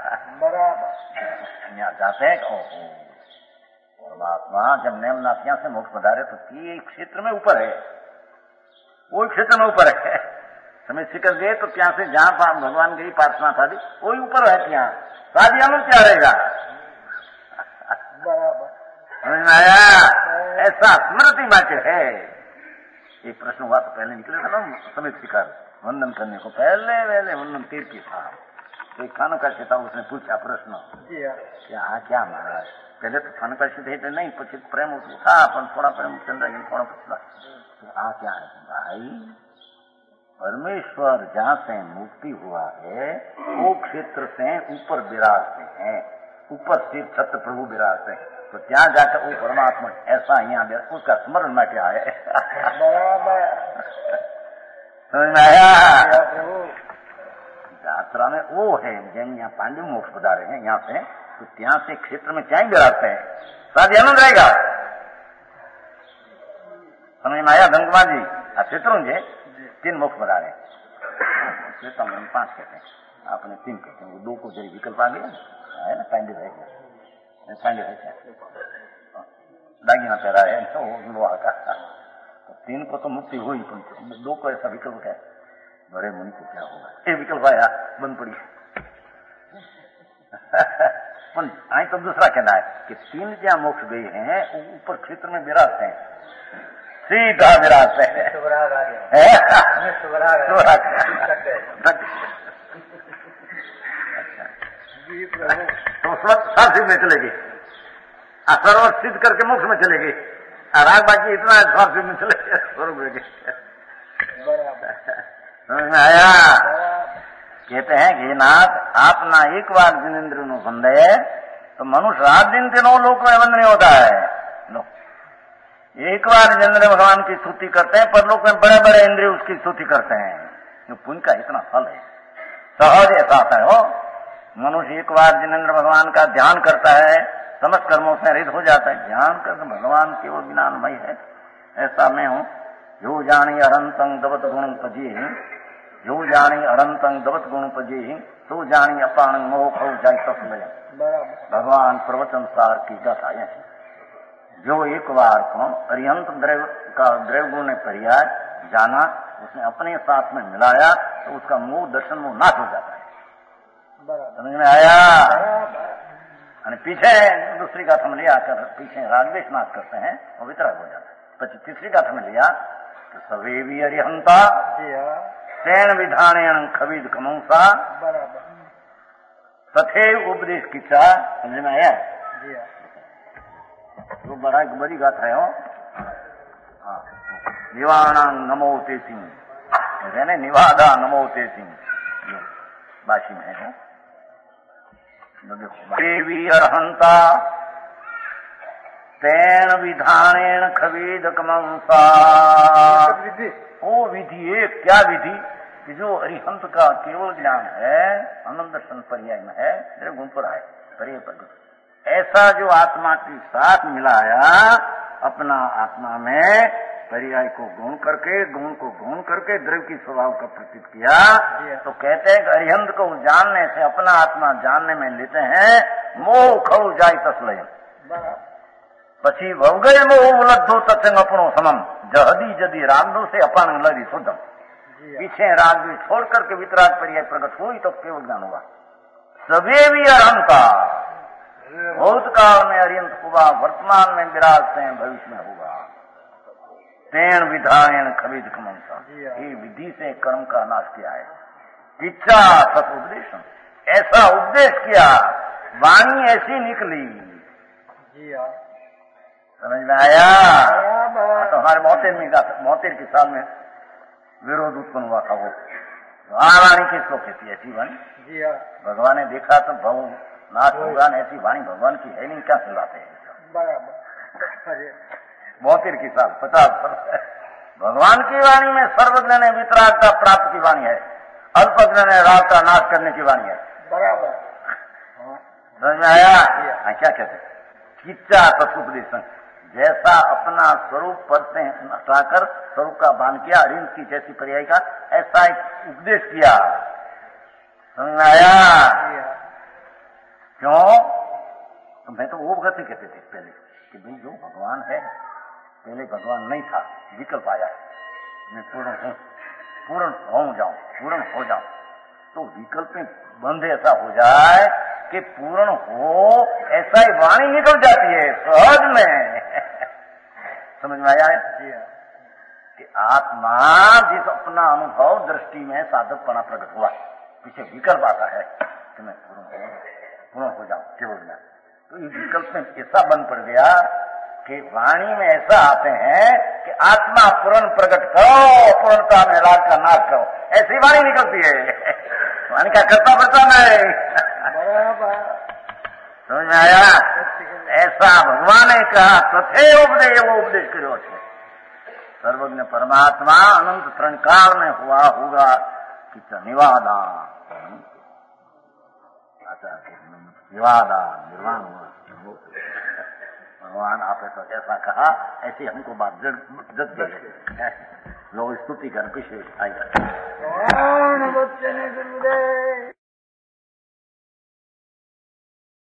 बराबर यहाँ जाते हैं, ओहो परमात्मा जब नेमनाथ यहाँ से मोक्ष पधारे तो ये क्षेत्र में ऊपर है, वो क्षेत्र में ऊपर है। समय शिखर गए तो ત્યાં से जहां भगवान गई प्रार्थना था वही ऊपर है, ત્યાં शादी अनंत क्या रहेगा। समझ में आया, ऐसा स्मृति वाक्य है। एक प्रश्न हुआ तो पहले निकले था ना, समय शिखर वंदन करने को पहले वंदन तीर्थ की था, तो एक खानोकाशी था, उसने पूछा प्रश्न क्या महाराज, पहले तो खानोकाशी थे नहीं, पछी प्रेम था पण थोड़ा प्रेम चल रहा थोड़ा पूछला तो क्या है भाई, परमेश्वर जहाँ से मुक्ति हुआ है वो क्षेत्र से ऊपर विराजते हैं, ऊपर स्थिर छत्र प्रभु विराजते हैं, तो ત્યાં जाकर वो परमात्मा ऐसा यहाँ उसका स्मरण में क्या है। समझ में आया, यात्रा में वो है जैन यहाँ पांडव मोक्ष पधारे हैं यहाँ से, तो ત્યાં से क्षेत्र में क्या ही विराजते हैं, शादी आनंद रहेगा। समझ में आया धनकुमार जी, क्षेत्रों से 3 मोक्ष पधारे, 5 कहते हैं, आपने 3 कहते हैं, वो 2 को जरी विकल्प आ गया है ना, पांडव है दागिना पहरा है तो लोहा का, तो 3 को तो मुक्ति हुई, 2 को ऐसा विकल्प है, बड़े मुनि को क्या होगा, ये विकल्प आया बंद पड़ी। आई तो दूसरा कहना है कि 3 जहाँ मोक्ष गए हैं ऊपर क्षेत्र में विराजते हैं, सीधा विराजते हैं। तो साथ में चलेगी, सर्वर सिद्ध करके मोक्ष में चलेगी, राग बाकी इतना स्वास्थ्य में चलेगी, स्वरूप आया। कहते हैं कि नाथ आप ना एक बार जिनेन्द्र नु बंदे तो मनुष्य रात दिन तीनों लोक में बंद नहीं होता है। एक बार जिनेन्द्र भगवान की स्तुति करते हैं, परलोक में बड़े बड़े इंद्रिय उसकी स्तुति करते हैं, जो पुण्य का इतना फल है। सहज ऐसा आता है हो, मनुष्य एक बार जिनेन्द्र भगवान का ध्यान करता है, समस्त कर्मों से रहित हो जाता है, ध्यान कर भगवान केवल ज्ञानमय है, ऐसा मैं हूँ। जो जानी अनंतं दवत गुण पजी, जो जानी अनंतं दवत गुण पजी, तो जानी अपान मोह जाय तस्मय। भगवान प्रवचन सार की गाथा है, जो एक बार को अरिहंत द्रव्य गुण ने पर्याय जाना, उसने अपने साथ में मिलाया तो उसका मोह दर्शन मोह नाश हो जाता है। समझ में आया। पीछे दूसरी गाथा में लिया कर पीछे रागद्वेष नाश करते हैं और वितराग हो जाता है। પછી तीसरी गाथा में लिया तो सवे भी अरिहंता तेन विधानेन खवीद कमंसा तथे उपदेश किचा। समझ में आया। तो बड़ा बड़ी गाथा है। निवाणांग नमो ते सिंह, निवादा नमो ते सिंह बाशी में है। देवी अरहंता तेन विधानेन खवीद कमंसा। वो विधि एक क्या विधि कि जो अरिहंत का केवल ज्ञान है, आनंद दर्शन पर्याय में है, मेरे गुण पर आए पर्याय पर, ऐसा जो आत्मा के साथ मिलाया अपना आत्मा में पर्याय को गुण करके, गुण को गुण करके द्रव्य की स्वभाव का प्रतीत किया, तो कहते हैं कि अरिहंत को जानने से अपना आत्मा जानने में लेते हैं मोह खौ जाय तस्लय। પછી ભવગયમાં ઉલદ્ધો તત્સંગ અપણો સમમ જહદી જદી રાગદો से अपान लड़ी शुद्धम पीछे राग भी छोड़ करके वितराग पर्याय प्रकट हुई तो केवल ज्ञान हुआ सभी भी अहंकार भूतकाल में अरियंत हुआ वर्तमान में विराजते हैं भविष्य में होगा तेन विधायन खरीद कमंसा ये विधि से कर्म का नाश किया है इच्छा सत उपदेश ऐसा उपदेश किया वाणी ऐसी निकली समझ में आया तो हमारे 72 के साल में विरोध उत्पन्न हुआ था वो वाणी किसको कहती है ऐसी वाणी भगवान ने देखा तो भव नाथ भगवान ऐसी वाणी भगवान की है नहीं क्या सुनाते हैं 72 की साल 50 वर्ष भगवान की वाणी में सर्वज्ञ ने वितरागता प्राप्त की वाणी है अल्पज्ञ ने राग का नाश करने की वाणी है बराबर समझ में आया क्या कहते किच्चा सत्सुपदेश जैसा अपना स्वरूप पर से हटाकर स्वरूप का भान किया अरिंद की जैसी पर्याय का ऐसा एक उपदेश किया समझ में आया क्यों तो मैं तो वो गति कहते थे पहले कि भाई जो भगवान है पहले भगवान नहीं था विकल्प आया मैं पूर्ण हो जाऊं तो विकल्प में बंध ऐसा हो जाए कि पूर्ण हो ऐसा ही वाणी निकल जाती है सहज में समझ में आया है कि आत्मा जिस अपना अनुभव दृष्टि में साधकपना प्रकट हुआ पीछे विकल्प आता है कि मैं पूर्ण हो जाऊं केवल में तो इस विकल्प में ऐसा बन पड़ गया कि वाणी में ऐसा आते हैं कि आत्मा पूर्ण प्रकट करो पूर्णता में राग का नाश करो ऐसी वाणी निकलती है वाणी का करता पड़ता नहीं समझ में आया ऐसा भगवान ने कहा तथे उपदेश वो उपदेश करो सर्वज्ञ परमात्मा अनंत त्रणकाल में हुआ होगा कि निवादा निवादा निर्वाण हुआ भगवान आपने तो ऐसा कहा ऐसी हमको बात जग गई लोग स्तुति कर पीछे आई